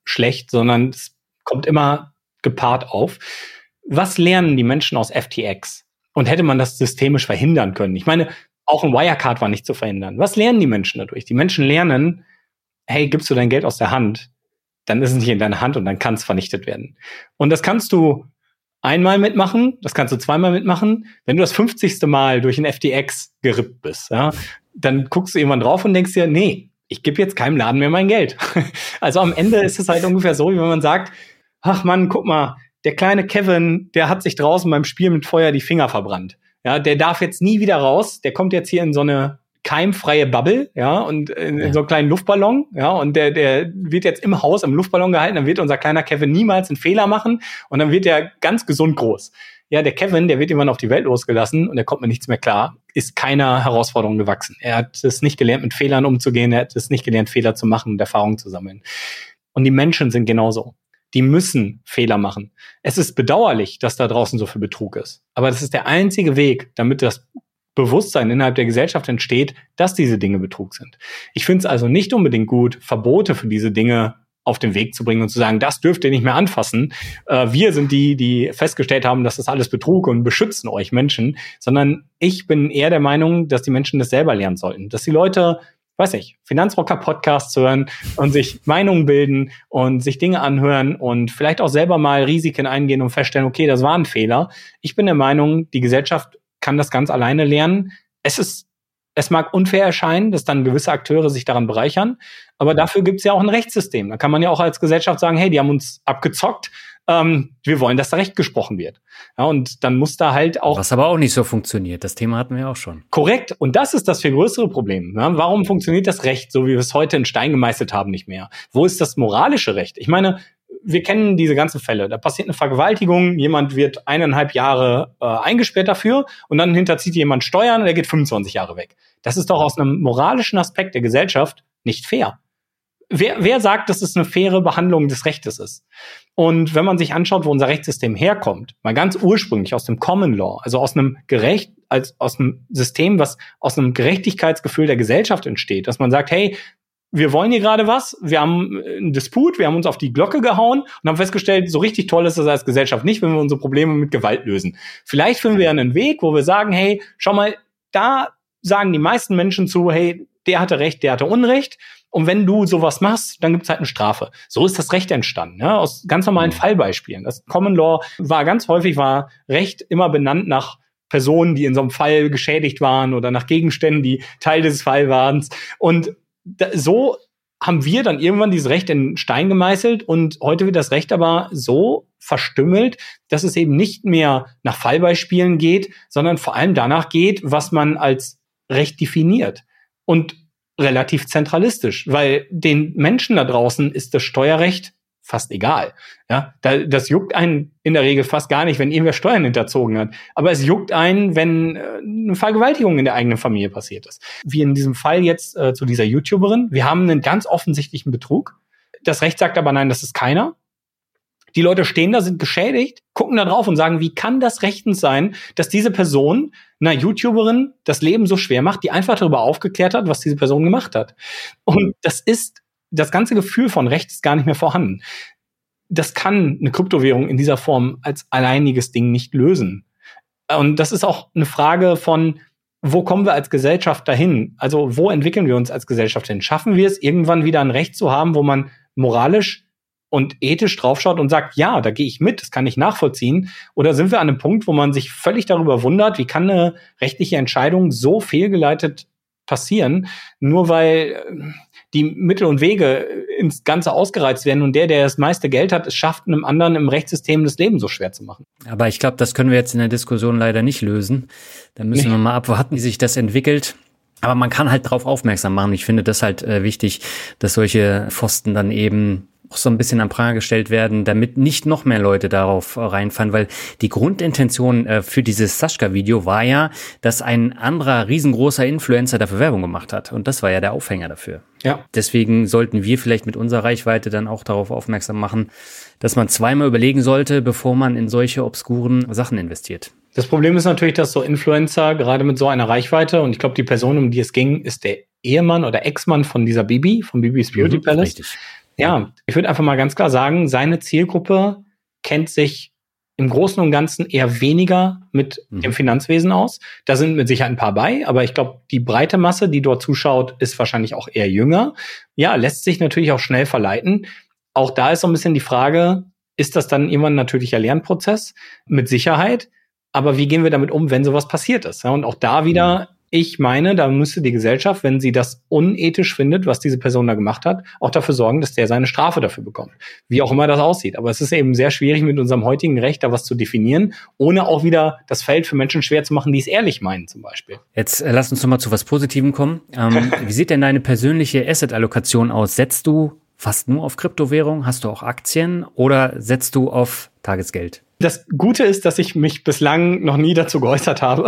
schlecht, sondern es kommt immer gepaart auf. Was lernen die Menschen aus F T X? Und hätte man das systemisch verhindern können? Ich meine, auch ein Wirecard war nicht zu verhindern. Was lernen die Menschen dadurch? Die Menschen lernen, hey, gibst du dein Geld aus der Hand, dann ist es nicht in deiner Hand und dann kann es vernichtet werden. Und das kannst du einmal mitmachen, das kannst du zweimal mitmachen. Wenn du das fünfzigste Mal durch ein F T X gerippt bist, ja, dann guckst du irgendwann drauf und denkst dir, nee, ich gebe jetzt keinem Laden mehr mein Geld. Also am Ende ist es halt ungefähr so, wie wenn man sagt, ach Mann, guck mal, der kleine Kevin, der hat sich draußen beim Spiel mit Feuer die Finger verbrannt. Ja, der darf jetzt nie wieder raus, der kommt jetzt hier in so eine keimfreie Bubble, ja, und in, in so einen kleinen Luftballon, ja, und der, der wird jetzt im Haus im Luftballon gehalten, dann wird unser kleiner Kevin niemals einen Fehler machen und dann wird er ganz gesund groß. Ja, der Kevin, der wird irgendwann auf die Welt losgelassen und der kommt mit nichts mehr klar, ist keiner Herausforderung gewachsen. Er hat es nicht gelernt, mit Fehlern umzugehen, er hat es nicht gelernt, Fehler zu machen und Erfahrungen zu sammeln. Und die Menschen sind genauso. Die müssen Fehler machen. Es ist bedauerlich, dass da draußen so viel Betrug ist. Aber das ist der einzige Weg, damit das Bewusstsein innerhalb der Gesellschaft entsteht, dass diese Dinge Betrug sind. Ich finde es also nicht unbedingt gut, Verbote für diese Dinge auf den Weg zu bringen und zu sagen, das dürft ihr nicht mehr anfassen. Äh, wir sind die, die festgestellt haben, dass das alles Betrug und beschützen euch Menschen. Sondern ich bin eher der Meinung, dass die Menschen das selber lernen sollten. Dass die Leute, weiß ich, Finanzrocker-Podcasts hören und sich Meinungen bilden und sich Dinge anhören und vielleicht auch selber mal Risiken eingehen und feststellen, okay, das war ein Fehler. Ich bin der Meinung, die Gesellschaft kann das ganz alleine lernen. Es ist, es mag unfair erscheinen, dass dann gewisse Akteure sich daran bereichern, aber dafür gibt es ja auch ein Rechtssystem. Da kann man ja auch als Gesellschaft sagen, hey, die haben uns abgezockt, ähm, wir wollen, dass da Recht gesprochen wird. Ja, und dann muss da halt auch... Was aber auch nicht so funktioniert, das Thema hatten wir auch schon. Korrekt, und das ist das viel größere Problem. Ja, warum funktioniert das Recht, so wie wir es heute in Stein gemeißelt haben, nicht mehr? Wo ist das moralische Recht? Ich meine, wir kennen diese ganzen Fälle. Da passiert eine Vergewaltigung, jemand wird eineinhalb Jahre äh, eingesperrt dafür und dann hinterzieht jemand Steuern und er geht fünfundzwanzig Jahre weg. Das ist doch aus einem moralischen Aspekt der Gesellschaft nicht fair. Wer, wer sagt, dass es eine faire Behandlung des Rechtes ist? Und wenn man sich anschaut, wo unser Rechtssystem herkommt, mal ganz ursprünglich aus dem Common Law, also aus einem Gerecht, als aus einem System, was aus einem Gerechtigkeitsgefühl der Gesellschaft entsteht, dass man sagt, hey, wir wollen hier gerade was, wir haben einen Disput, wir haben uns auf die Glocke gehauen und haben festgestellt, so richtig toll ist das als Gesellschaft nicht, wenn wir unsere Probleme mit Gewalt lösen. Vielleicht finden wir einen Weg, wo wir sagen, hey, schau mal, da sagen die meisten Menschen zu, hey, der hatte Recht, der hatte Unrecht. Und wenn du sowas machst, dann gibt's halt eine Strafe. So ist das Recht entstanden, ja, aus ganz normalen mhm. Fallbeispielen. Das Common Law war ganz häufig, war Recht immer benannt nach Personen, die in so einem Fall geschädigt waren oder nach Gegenständen, die Teil des Falls waren. Und da, so haben wir dann irgendwann dieses Recht in Stein gemeißelt und heute wird das Recht aber so verstümmelt, dass es eben nicht mehr nach Fallbeispielen geht, sondern vor allem danach geht, was man als Recht definiert. Und relativ zentralistisch, weil den Menschen da draußen ist das Steuerrecht fast egal. Ja, da, das juckt einen in der Regel fast gar nicht, wenn irgendwer Steuern hinterzogen hat. Aber es juckt einen, wenn äh, eine Vergewaltigung in der eigenen Familie passiert ist. Wie in diesem Fall jetzt äh, zu dieser YouTuberin. Wir haben einen ganz offensichtlichen Betrug. Das Recht sagt aber nein, das ist keiner. Die Leute stehen da, sind geschädigt, gucken da drauf und sagen, wie kann das rechtens sein, dass diese Person einer YouTuberin das Leben so schwer macht, die einfach darüber aufgeklärt hat, was diese Person gemacht hat. Und das ist, das ganze Gefühl von Recht ist gar nicht mehr vorhanden. Das kann eine Kryptowährung in dieser Form als alleiniges Ding nicht lösen. Und das ist auch eine Frage von, wo kommen wir als Gesellschaft dahin? Also wo entwickeln wir uns als Gesellschaft hin? Schaffen wir es, irgendwann wieder ein Recht zu haben, wo man moralisch und ethisch draufschaut und sagt, ja, da gehe ich mit, das kann ich nachvollziehen? Oder sind wir an einem Punkt, wo man sich völlig darüber wundert, wie kann eine rechtliche Entscheidung so fehlgeleitet passieren, nur weil die Mittel und Wege ins Ganze ausgereizt werden und der, der das meiste Geld hat, es schafft, einem anderen im Rechtssystem das Leben so schwer zu machen. Aber ich glaube, das können wir jetzt in der Diskussion leider nicht lösen. Da müssen nee. wir mal abwarten, wie sich das entwickelt. Aber man kann halt darauf aufmerksam machen. Ich finde das halt äh, wichtig, dass solche Pfosten dann eben auch so ein bisschen am Pranger gestellt werden, damit nicht noch mehr Leute darauf reinfallen, weil die Grundintention äh, für dieses Sascha-Video war ja, dass ein anderer riesengroßer Influencer dafür Werbung gemacht hat und das war ja der Aufhänger dafür. Ja. Deswegen sollten wir vielleicht mit unserer Reichweite dann auch darauf aufmerksam machen, dass man zweimal überlegen sollte, bevor man in solche obskuren Sachen investiert. Das Problem ist natürlich, dass so Influencer gerade mit so einer Reichweite, und ich glaube, die Person, um die es ging, ist der Ehemann oder Ex-Mann von dieser Bibi, von Bibis Beauty mhm, Palace. Richtig. Ja, ich würde einfach mal ganz klar sagen, seine Zielgruppe kennt sich im Großen und Ganzen eher weniger mit mhm. dem Finanzwesen aus. Da sind mit Sicherheit ein paar bei, aber ich glaube, die breite Masse, die dort zuschaut, ist wahrscheinlich auch eher jünger. Ja, lässt sich natürlich auch schnell verleiten. Auch da ist so ein bisschen die Frage, ist das dann immer ein natürlicher Lernprozess? Mit Sicherheit. Aber wie gehen wir damit um, wenn sowas passiert ist? Ja, und auch da wieder, mhm. ich meine, da müsste die Gesellschaft, wenn sie das unethisch findet, was diese Person da gemacht hat, auch dafür sorgen, dass der seine Strafe dafür bekommt. Wie auch immer das aussieht. Aber es ist eben sehr schwierig, mit unserem heutigen Recht da was zu definieren, ohne auch wieder das Feld für Menschen schwer zu machen, die es ehrlich meinen zum Beispiel. Jetzt äh, lass uns doch mal zu was Positivem kommen. Ähm, wie sieht denn deine persönliche Asset-Allokation aus? Setzt du fast nur auf Kryptowährung? Hast du auch Aktien oder setzt du auf Tagesgeld? Das Gute ist, dass ich mich bislang noch nie dazu geäußert habe.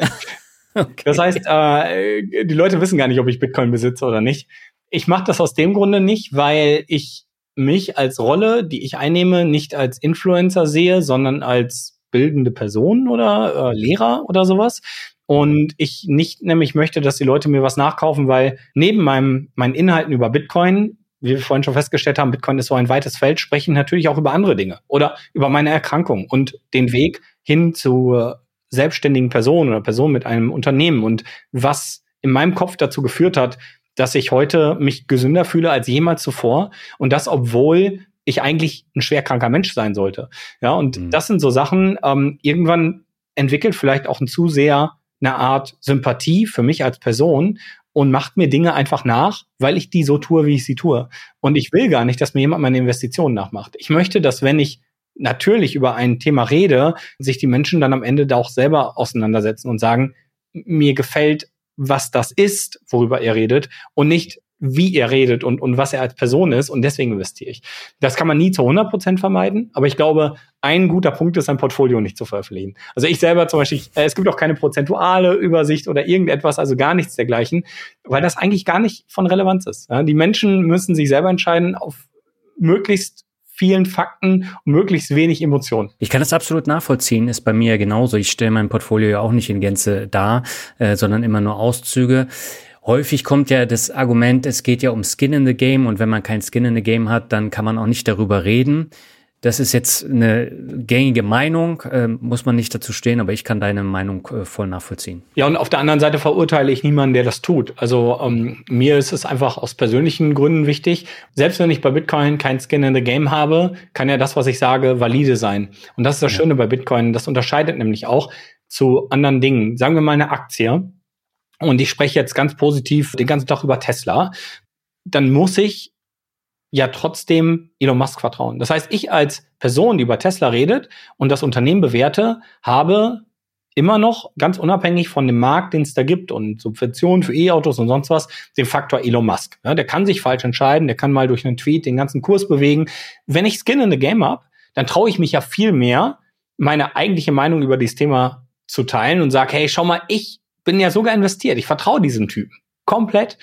Okay. Das heißt, äh, die Leute wissen gar nicht, ob ich Bitcoin besitze oder nicht. Ich mache das aus dem Grunde nicht, weil ich mich als Rolle, die ich einnehme, nicht als Influencer sehe, sondern als bildende Person oder äh, Lehrer oder sowas. Und ich nicht nämlich möchte, dass die Leute mir was nachkaufen, weil neben meinem meinen Inhalten über Bitcoin, wie wir vorhin schon festgestellt haben, Bitcoin ist so ein weites Feld, sprechen natürlich auch über andere Dinge oder über meine Erkrankung und den Weg hin zu selbstständigen Person oder Person mit einem Unternehmen und was in meinem Kopf dazu geführt hat, dass ich heute mich gesünder fühle als jemals zuvor und das, obwohl ich eigentlich ein schwerkranker Mensch sein sollte. Ja, und mhm. das sind so Sachen, ähm, irgendwann entwickelt vielleicht auch ein zu sehr eine Art Sympathie für mich als Person und macht mir Dinge einfach nach, weil ich die so tue, wie ich sie tue. Und ich will gar nicht, dass mir jemand meine Investitionen nachmacht. Ich möchte, dass wenn ich natürlich über ein Thema rede, sich die Menschen dann am Ende da auch selber auseinandersetzen und sagen, mir gefällt, was das ist, worüber er redet und nicht, wie er redet und, und was er als Person ist und deswegen investiere ich. Das kann man nie zu hundert Prozent vermeiden, aber ich glaube, ein guter Punkt ist, ein Portfolio nicht zu veröffentlichen. Also ich selber zum Beispiel, äh, es gibt auch keine prozentuale Übersicht oder irgendetwas, also gar nichts dergleichen, weil das eigentlich gar nicht von Relevanz ist. Ja, die Menschen müssen sich selber entscheiden auf möglichst vielen Fakten und möglichst wenig Emotionen. Ich kann das absolut nachvollziehen, ist bei mir genauso. Ich stelle mein Portfolio ja auch nicht in Gänze dar, äh, sondern immer nur Auszüge. Häufig kommt ja das Argument, es geht ja um Skin in the Game und wenn man kein Skin in the Game hat, dann kann man auch nicht darüber reden. Das ist jetzt eine gängige Meinung, äh, muss man nicht dazu stehen, aber ich kann deine Meinung äh, voll nachvollziehen. Ja, und auf der anderen Seite verurteile ich niemanden, der das tut. Also ähm, mir ist es einfach aus persönlichen Gründen wichtig. Selbst wenn ich bei Bitcoin kein Skin in the Game habe, kann ja das, was ich sage, valide sein. Und das ist das ja. Schöne bei Bitcoin. Das unterscheidet nämlich auch zu anderen Dingen. Sagen wir mal eine Aktie. Und ich spreche jetzt ganz positiv den ganzen Tag über Tesla. Dann muss ich ja trotzdem Elon Musk vertrauen. Das heißt, ich als Person, die über Tesla redet und das Unternehmen bewerte, habe immer noch, ganz unabhängig von dem Markt, den es da gibt und Subventionen für E-Autos und sonst was, den Faktor Elon Musk. Ja, der kann sich falsch entscheiden, der kann mal durch einen Tweet den ganzen Kurs bewegen. Wenn ich Skin in the Game habe, dann traue ich mich ja viel mehr, meine eigentliche Meinung über dieses Thema zu teilen und sage, hey, schau mal, ich bin ja sogar investiert, ich vertraue diesem Typen komplett.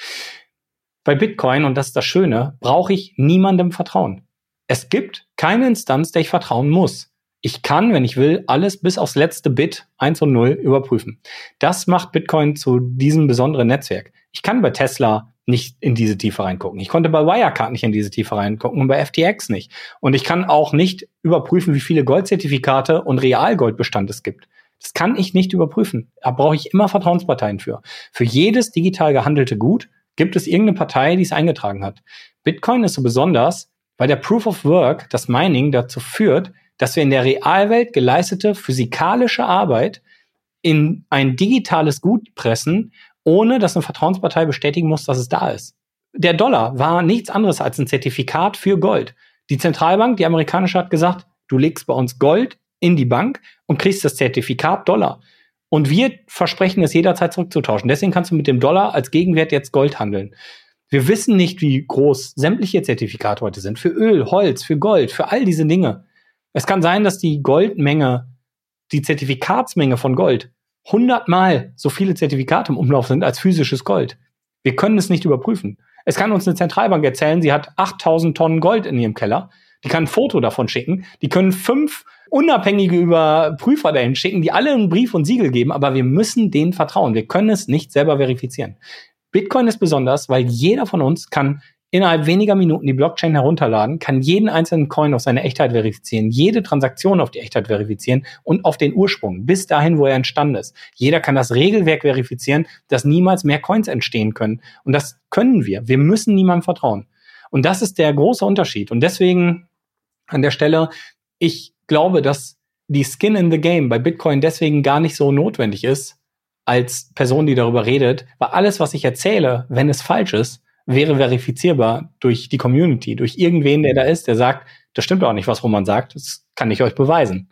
Bei Bitcoin, und das ist das Schöne, brauche ich niemandem vertrauen. Es gibt keine Instanz, der ich vertrauen muss. Ich kann, wenn ich will, alles bis aufs letzte Bit, eins und null, überprüfen. Das macht Bitcoin zu diesem besonderen Netzwerk. Ich kann bei Tesla nicht in diese Tiefe reingucken. Ich konnte bei Wirecard nicht in diese Tiefe reingucken und bei F T X nicht. Und ich kann auch nicht überprüfen, wie viele Goldzertifikate und Realgoldbestand es gibt. Das kann ich nicht überprüfen. Da brauche ich immer Vertrauensparteien für. Für jedes digital gehandelte Gut gibt es irgendeine Partei, die es eingetragen hat. Bitcoin ist so besonders, weil der Proof of Work, das Mining, dazu führt, dass wir in der Realwelt geleistete physikalische Arbeit in ein digitales Gut pressen, ohne dass eine Vertrauenspartei bestätigen muss, dass es da ist. Der Dollar war nichts anderes als ein Zertifikat für Gold. Die Zentralbank, die amerikanische, hat gesagt, du legst bei uns Gold in die Bank und kriegst das Zertifikat Dollar. Und wir versprechen es jederzeit zurückzutauschen. Deswegen kannst du mit dem Dollar als Gegenwert jetzt Gold handeln. Wir wissen nicht, wie groß sämtliche Zertifikate heute sind. Für Öl, Holz, für Gold, für all diese Dinge. Es kann sein, dass die Goldmenge, die Zertifikatsmenge von Gold hundertmal so viele Zertifikate im Umlauf sind als physisches Gold. Wir können es nicht überprüfen. Es kann uns eine Zentralbank erzählen, sie hat achttausend Tonnen Gold in ihrem Keller. Die kann ein Foto davon schicken. Die können fünf unabhängige Überprüfer dahin schicken, die alle einen Brief und Siegel geben, aber wir müssen denen vertrauen. Wir können es nicht selber verifizieren. Bitcoin ist besonders, weil jeder von uns kann innerhalb weniger Minuten die Blockchain herunterladen, kann jeden einzelnen Coin auf seine Echtheit verifizieren, jede Transaktion auf die Echtheit verifizieren und auf den Ursprung, bis dahin, wo er entstanden ist. Jeder kann das Regelwerk verifizieren, dass niemals mehr Coins entstehen können. Und das können wir. Wir müssen niemandem vertrauen. Und das ist der große Unterschied. Und deswegen an der Stelle, ich glaube, dass die Skin in the Game bei Bitcoin deswegen gar nicht so notwendig ist, als Person, die darüber redet, weil alles, was ich erzähle, wenn es falsch ist, wäre verifizierbar durch die Community, durch irgendwen, der da ist, der sagt, das stimmt auch nicht, was Roman sagt, das kann ich euch beweisen.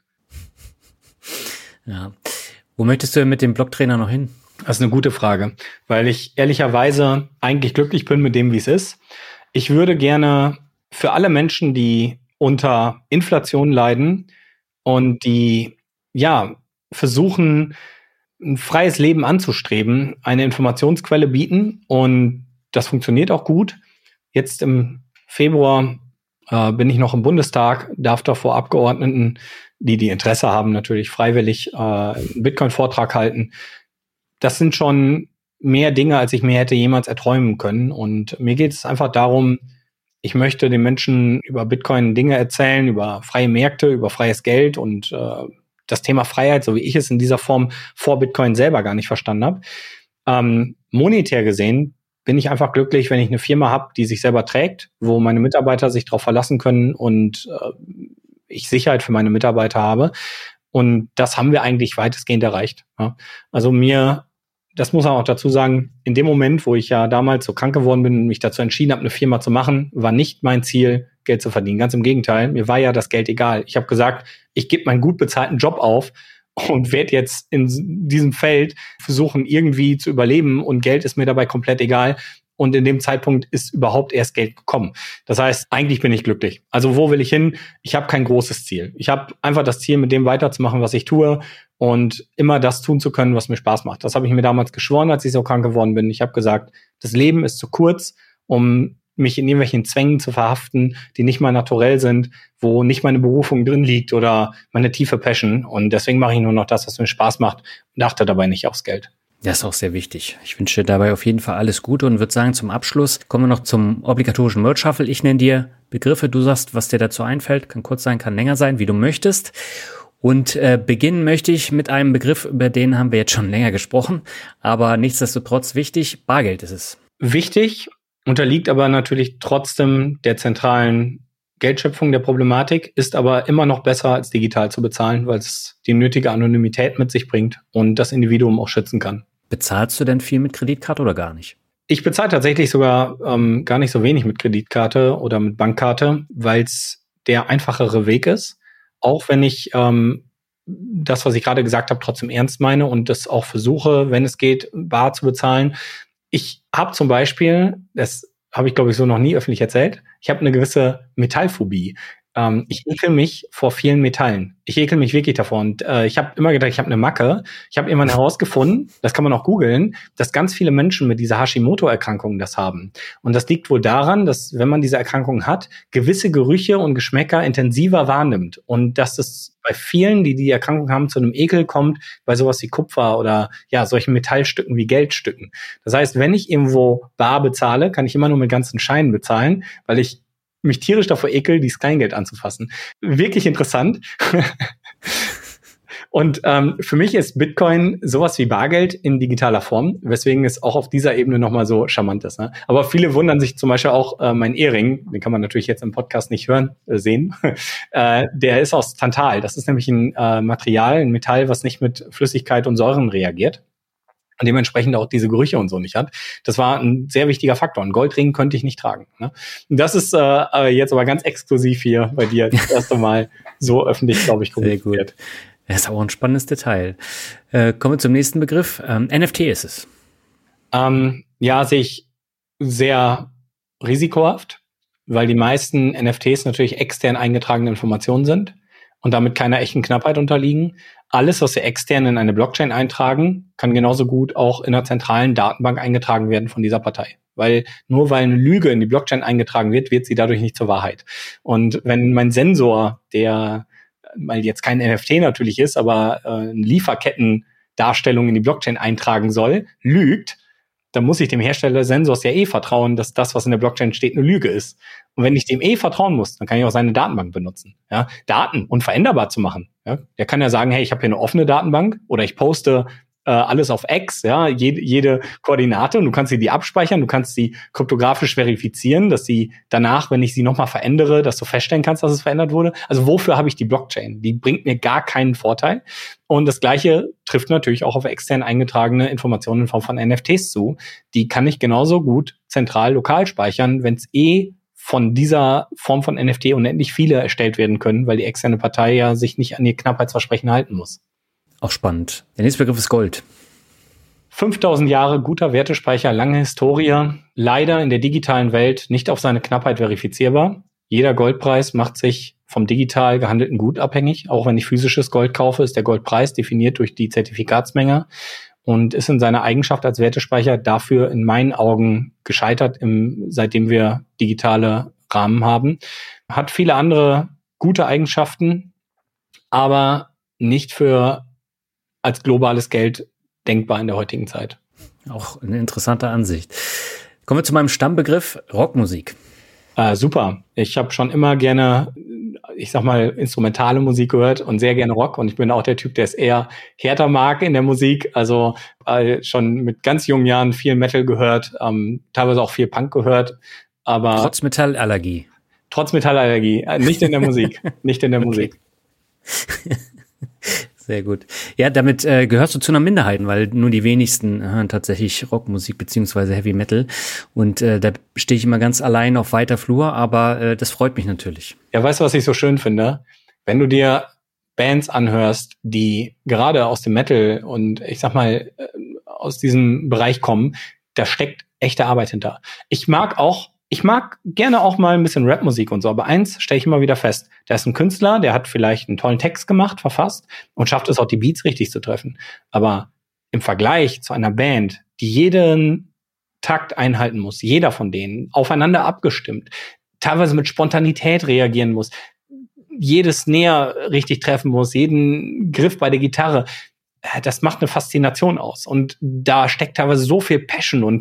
Ja. Wo möchtest du mit dem Blocktrainer noch hin? Das ist eine gute Frage, weil ich ehrlicherweise eigentlich glücklich bin mit dem, wie es ist. Ich würde gerne für alle Menschen, die unter Inflation leiden und die, ja, versuchen, ein freies Leben anzustreben, eine Informationsquelle bieten, und das funktioniert auch gut. Jetzt im Februar äh, bin ich noch im Bundestag, darf da vor Abgeordneten, die die Interesse haben, natürlich freiwillig äh, einen Bitcoin-Vortrag halten. Das sind schon mehr Dinge, als ich mir hätte jemals erträumen können. Und mir geht es einfach darum, ich möchte den Menschen über Bitcoin Dinge erzählen, über freie Märkte, über freies Geld und äh, das Thema Freiheit, so wie ich es in dieser Form vor Bitcoin selber gar nicht verstanden habe. Ähm, monetär gesehen bin ich einfach glücklich, wenn ich eine Firma habe, die sich selber trägt, wo meine Mitarbeiter sich darauf verlassen können und äh, ich Sicherheit für meine Mitarbeiter habe. Und das haben wir eigentlich weitestgehend erreicht. Ja. Also mir, das muss man auch dazu sagen, in dem Moment, wo ich ja damals so krank geworden bin und mich dazu entschieden habe, eine Firma zu machen, war nicht mein Ziel, Geld zu verdienen. Ganz im Gegenteil, mir war ja das Geld egal. Ich habe gesagt, ich gebe meinen gut bezahlten Job auf und werde jetzt in diesem Feld versuchen, irgendwie zu überleben, und Geld ist mir dabei komplett egal. Und in dem Zeitpunkt ist überhaupt erst Geld gekommen. Das heißt, eigentlich bin ich glücklich. Also wo will ich hin? Ich habe kein großes Ziel. Ich habe einfach das Ziel, mit dem weiterzumachen, was ich tue, und immer das tun zu können, was mir Spaß macht. Das habe ich mir damals geschworen, als ich so krank geworden bin. Ich habe gesagt, das Leben ist zu kurz, um mich in irgendwelchen Zwängen zu verhaften, die nicht mal naturell sind, wo nicht meine Berufung drin liegt oder meine tiefe Passion. Und deswegen mache ich nur noch das, was mir Spaß macht, und achte dabei nicht aufs Geld. Das ist auch sehr wichtig. Ich wünsche dir dabei auf jeden Fall alles Gute und würde sagen, zum Abschluss kommen wir noch zum obligatorischen Merch-Shuffle. Ich nenne dir Begriffe, du sagst, was dir dazu einfällt. Kann kurz sein, kann länger sein, wie du möchtest. Und äh, beginnen möchte ich mit einem Begriff, über den haben wir jetzt schon länger gesprochen, aber nichtsdestotrotz wichtig, Bargeld ist es. Wichtig, unterliegt aber natürlich trotzdem der zentralen Geldschöpfung der Problematik, ist aber immer noch besser als digital zu bezahlen, weil es die nötige Anonymität mit sich bringt und das Individuum auch schützen kann. Bezahlst du denn viel mit Kreditkarte oder gar nicht? Ich bezahle tatsächlich sogar ähm, gar nicht so wenig mit Kreditkarte oder mit Bankkarte, weil es der einfachere Weg ist. Auch wenn ich ähm, das, was ich gerade gesagt habe, trotzdem ernst meine und das auch versuche, wenn es geht, bar zu bezahlen. Ich habe zum Beispiel, das habe ich, glaube ich, so noch nie öffentlich erzählt, ich habe eine gewisse Metallphobie. Ähm, ich ekel mich vor vielen Metallen. Ich ekel mich wirklich davor. Und äh, ich habe immer gedacht, ich habe eine Macke. Ich habe irgendwann herausgefunden, das kann man auch googeln, dass ganz viele Menschen mit dieser Hashimoto-Erkrankung das haben. Und das liegt wohl daran, dass, wenn man diese Erkrankung hat, gewisse Gerüche und Geschmäcker intensiver wahrnimmt. Und dass das bei vielen, die die Erkrankung haben, zu einem Ekel kommt, bei sowas wie Kupfer oder ja solchen Metallstücken wie Geldstücken. Das heißt, wenn ich irgendwo bar bezahle, kann ich immer nur mit ganzen Scheinen bezahlen, weil ich mich tierisch davor ekel, dieses Kleingeld anzufassen. Wirklich interessant. Und ähm, für mich ist Bitcoin sowas wie Bargeld in digitaler Form, weswegen es auch auf dieser Ebene nochmal so charmant ist. Ne? Aber viele wundern sich zum Beispiel auch, äh, mein Ehering, den kann man natürlich jetzt im Podcast nicht hören, äh, sehen, äh, der ist aus Tantal. Das ist nämlich ein äh, Material, ein Metall, was nicht mit Flüssigkeit und Säuren reagiert. Und dementsprechend auch diese Gerüche und so nicht hat. Das war ein sehr wichtiger Faktor. Ein Goldring könnte ich nicht tragen. Ne? Das ist äh, jetzt aber ganz exklusiv hier bei dir das erste Mal so öffentlich, glaube ich, kommuniziert. Sehr gut. Das ist auch ein spannendes Detail. Äh, kommen wir zum nächsten Begriff. Ähm, N F T ist es. Ähm, ja, sehe ich sehr risikohaft, weil die meisten N F Ts natürlich extern eingetragene Informationen sind und damit keiner echten Knappheit unterliegen. Alles, was wir extern in eine Blockchain eintragen, kann genauso gut auch in einer zentralen Datenbank eingetragen werden von dieser Partei. Weil nur weil eine Lüge in die Blockchain eingetragen wird, wird sie dadurch nicht zur Wahrheit. Und wenn mein Sensor, der weil jetzt kein N F T natürlich ist, aber äh, eine Lieferkettendarstellung in die Blockchain eintragen soll, lügt, dann muss ich dem Hersteller des Sensors ja eh vertrauen, dass das, was in der Blockchain steht, eine Lüge ist. Und wenn ich dem eh vertrauen muss, dann kann ich auch seine Datenbank benutzen. Ja, Daten unveränderbar zu machen. Ja, der kann ja sagen, hey, ich habe hier eine offene Datenbank oder ich poste äh, alles auf X, ja, jede, jede Koordinate und du kannst sie die abspeichern, du kannst sie kryptografisch verifizieren, dass sie danach, wenn ich sie nochmal verändere, dass du feststellen kannst, dass es verändert wurde. Also wofür habe ich die Blockchain? Die bringt mir gar keinen Vorteil. Und das Gleiche trifft natürlich auch auf extern eingetragene Informationen in Form von N F Ts zu. Die kann ich genauso gut zentral lokal speichern, wenn es eh von dieser Form von N F T unendlich viele erstellt werden können, weil die externe Partei ja sich nicht an ihr Knappheitsversprechen halten muss. Auch spannend. Der nächste Begriff ist Gold. fünftausend Jahre guter Wertespeicher, lange Historie. Leider in der digitalen Welt nicht auf seine Knappheit verifizierbar. Jeder Goldpreis macht sich vom digital gehandelten Gut abhängig. Auch wenn ich physisches Gold kaufe, ist der Goldpreis definiert durch die Zertifikatsmenge und ist in seiner Eigenschaft als Wertespeicher dafür in meinen Augen gescheitert, im, seitdem wir digitale Rahmen haben. Hat viele andere gute Eigenschaften, aber nicht für als globales Geld denkbar in der heutigen Zeit. Auch eine interessante Ansicht. Kommen wir zu meinem Stammbegriff Rockmusik. Äh, super. Ich habe schon immer gerne, ich sag mal, instrumentale Musik gehört und sehr gerne Rock. Und ich bin auch der Typ, der es eher härter mag in der Musik. Also äh, schon mit ganz jungen Jahren viel Metal gehört, ähm, teilweise auch viel Punk gehört. Aber trotz Metallallergie. Trotz Metallallergie. Äh, nicht in der Musik. Nicht in der okay. Musik. Sehr gut. Ja, damit äh, gehörst du zu einer Minderheit, weil nur die wenigsten hören tatsächlich Rockmusik beziehungsweise Heavy Metal. Und äh, da stehe ich immer ganz allein auf weiter Flur, aber äh, das freut mich natürlich. Ja, weißt du, was ich so schön finde? Wenn du dir Bands anhörst, die gerade aus dem Metal und ich sag mal aus diesem Bereich kommen, da steckt echte Arbeit hinter. Ich mag auch Ich mag gerne auch mal ein bisschen Rapmusik und so, aber eins stelle ich immer wieder fest. Da ist ein Künstler, der hat vielleicht einen tollen Text gemacht, verfasst und schafft es auch, die Beats richtig zu treffen. Aber im Vergleich zu einer Band, die jeden Takt einhalten muss, jeder von denen, aufeinander abgestimmt, teilweise mit Spontanität reagieren muss, jedes Snare richtig treffen muss, jeden Griff bei der Gitarre, das macht eine Faszination aus. Und da steckt teilweise so viel Passion und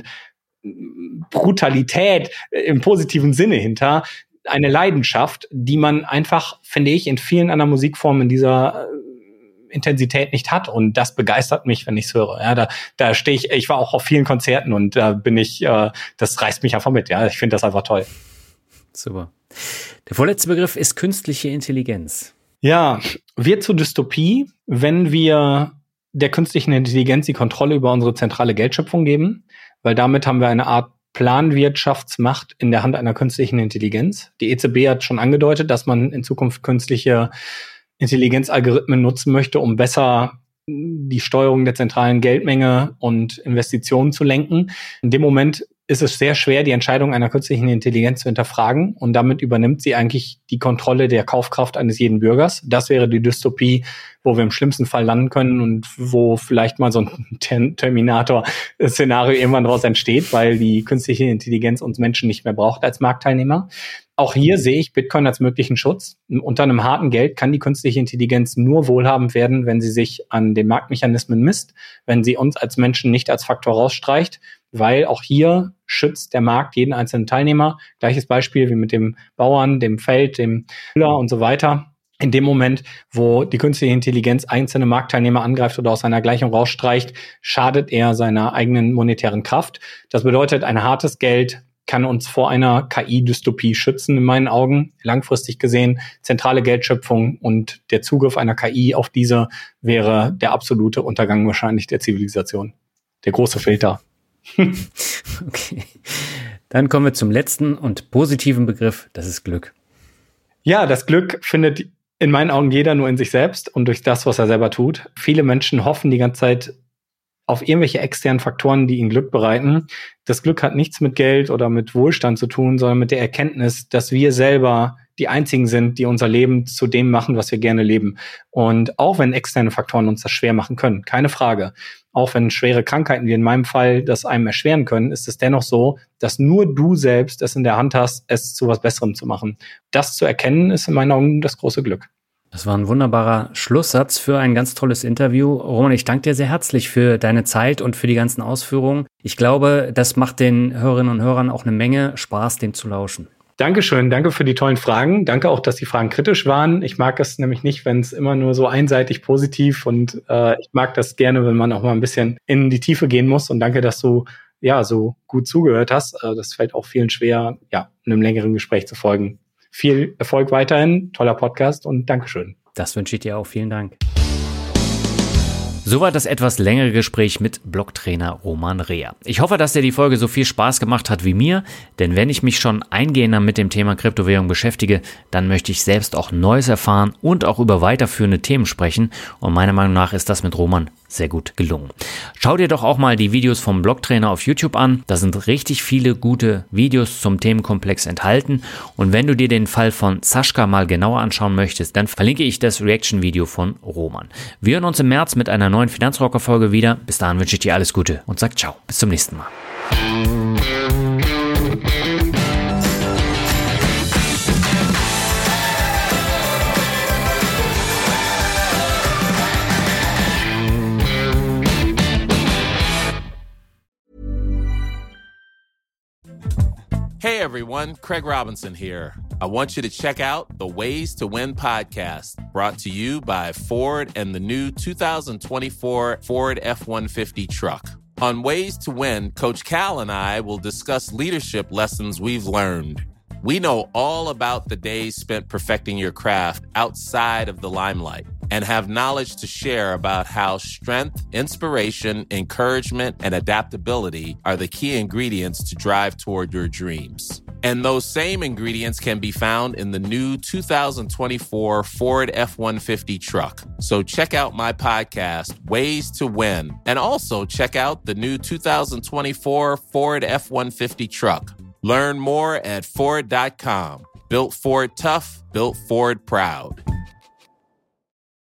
Brutalität im positiven Sinne hinter, eine Leidenschaft, die man einfach, finde ich, in vielen anderen Musikformen in dieser Intensität nicht hat. Und das begeistert mich, wenn ich es höre. Ja, da, da stehe ich, ich war auch auf vielen Konzerten und da bin ich, äh, das reißt mich einfach mit. Ja, ich finde das einfach toll. Super. Der vorletzte Begriff ist künstliche Intelligenz. Ja, wird zur Dystopie, wenn wir der künstlichen Intelligenz die Kontrolle über unsere zentrale Geldschöpfung geben. Weil damit haben wir eine Art Planwirtschaftsmacht in der Hand einer künstlichen Intelligenz. Die E Z B hat schon angedeutet, dass man in Zukunft künstliche Intelligenzalgorithmen nutzen möchte, um besser die Steuerung der zentralen Geldmenge und Investitionen zu lenken. In dem Moment ist es sehr schwer, die Entscheidung einer künstlichen Intelligenz zu hinterfragen und damit übernimmt sie eigentlich die Kontrolle der Kaufkraft eines jeden Bürgers. Das wäre die Dystopie, wo wir im schlimmsten Fall landen können und wo vielleicht mal so ein Terminator-Szenario irgendwann daraus entsteht, weil die künstliche Intelligenz uns Menschen nicht mehr braucht als Marktteilnehmer. Auch hier sehe ich Bitcoin als möglichen Schutz. Unter einem harten Geld kann die künstliche Intelligenz nur wohlhabend werden, wenn sie sich an den Marktmechanismen misst, wenn sie uns als Menschen nicht als Faktor rausstreicht, weil auch hier schützt der Markt jeden einzelnen Teilnehmer. Gleiches Beispiel wie mit dem Bauern, dem Feld, dem Müller und so weiter. In dem Moment, wo die künstliche Intelligenz einzelne Marktteilnehmer angreift oder aus einer Gleichung rausstreicht, schadet er seiner eigenen monetären Kraft. Das bedeutet, ein hartes Geld kann uns vor einer K I-Dystopie schützen, in meinen Augen. Langfristig gesehen, zentrale Geldschöpfung und der Zugriff einer K I auf diese wäre der absolute Untergang wahrscheinlich der Zivilisation. Der große Filter. Okay. Dann kommen wir zum letzten und positiven Begriff, das ist Glück. Ja, das Glück findet in meinen Augen jeder nur in sich selbst und durch das, was er selber tut. Viele Menschen hoffen die ganze Zeit auf irgendwelche externen Faktoren, die ihnen Glück bereiten. Das Glück hat nichts mit Geld oder mit Wohlstand zu tun, sondern mit der Erkenntnis, dass wir selber die einzigen sind, die unser Leben zu dem machen, was wir gerne leben. Und auch wenn externe Faktoren uns das schwer machen können, keine Frage. Auch wenn schwere Krankheiten wie in meinem Fall das einem erschweren können, ist es dennoch so, dass nur du selbst es in der Hand hast, es zu was Besserem zu machen. Das zu erkennen, ist in meinen Augen das große Glück. Das war ein wunderbarer Schlusssatz für ein ganz tolles Interview. Roman, ich danke dir sehr herzlich für deine Zeit und für die ganzen Ausführungen. Ich glaube, das macht den Hörerinnen und Hörern auch eine Menge Spaß, dem zu lauschen. Dankeschön, danke für die tollen Fragen. Danke auch, dass die Fragen kritisch waren. Ich mag es nämlich nicht, wenn es immer nur so einseitig positiv und äh, ich mag das gerne, wenn man auch mal ein bisschen in die Tiefe gehen muss. Und danke, dass du ja so gut zugehört hast. Äh, das fällt auch vielen schwer, ja, einem längeren Gespräch zu folgen. Viel Erfolg weiterhin, toller Podcast und Dankeschön. Das wünsche ich dir auch. Vielen Dank. Soweit das etwas längere Gespräch mit Blocktrainer Roman Reher. Ich hoffe, dass dir die Folge so viel Spaß gemacht hat wie mir, denn wenn ich mich schon eingehender mit dem Thema Kryptowährung beschäftige, dann möchte ich selbst auch Neues erfahren und auch über weiterführende Themen sprechen und meiner Meinung nach ist das mit Roman sehr gut gelungen. Schau dir doch auch mal die Videos vom Blocktrainer auf YouTube an, da sind richtig viele gute Videos zum Themenkomplex enthalten und wenn du dir den Fall von Sascha mal genauer anschauen möchtest, dann verlinke ich das Reaction-Video von Roman. Wir hören uns im März mit einer neuen Finanzrocker-Folge wieder. Bis dahin wünsche ich dir alles Gute und sag ciao. Bis zum nächsten Mal. Hey everyone, Craig Robinson here. I want you to check out the Ways to Win podcast, brought to you by Ford and the new two thousand twenty-four Ford F one fifty truck. On Ways to Win, Coach Cal and I will discuss leadership lessons we've learned. We know all about the days spent perfecting your craft outside of the limelight and have knowledge to share about how strength, inspiration, encouragement, and adaptability are the key ingredients to drive toward your dreams. And those same ingredients can be found in the new two thousand twenty-four Ford F one fifty truck. So check out my podcast, Ways to Win, and also check out the new two thousand twenty-four Ford F one fifty truck. Learn more at Ford dot com. Built Ford tough, built Ford proud.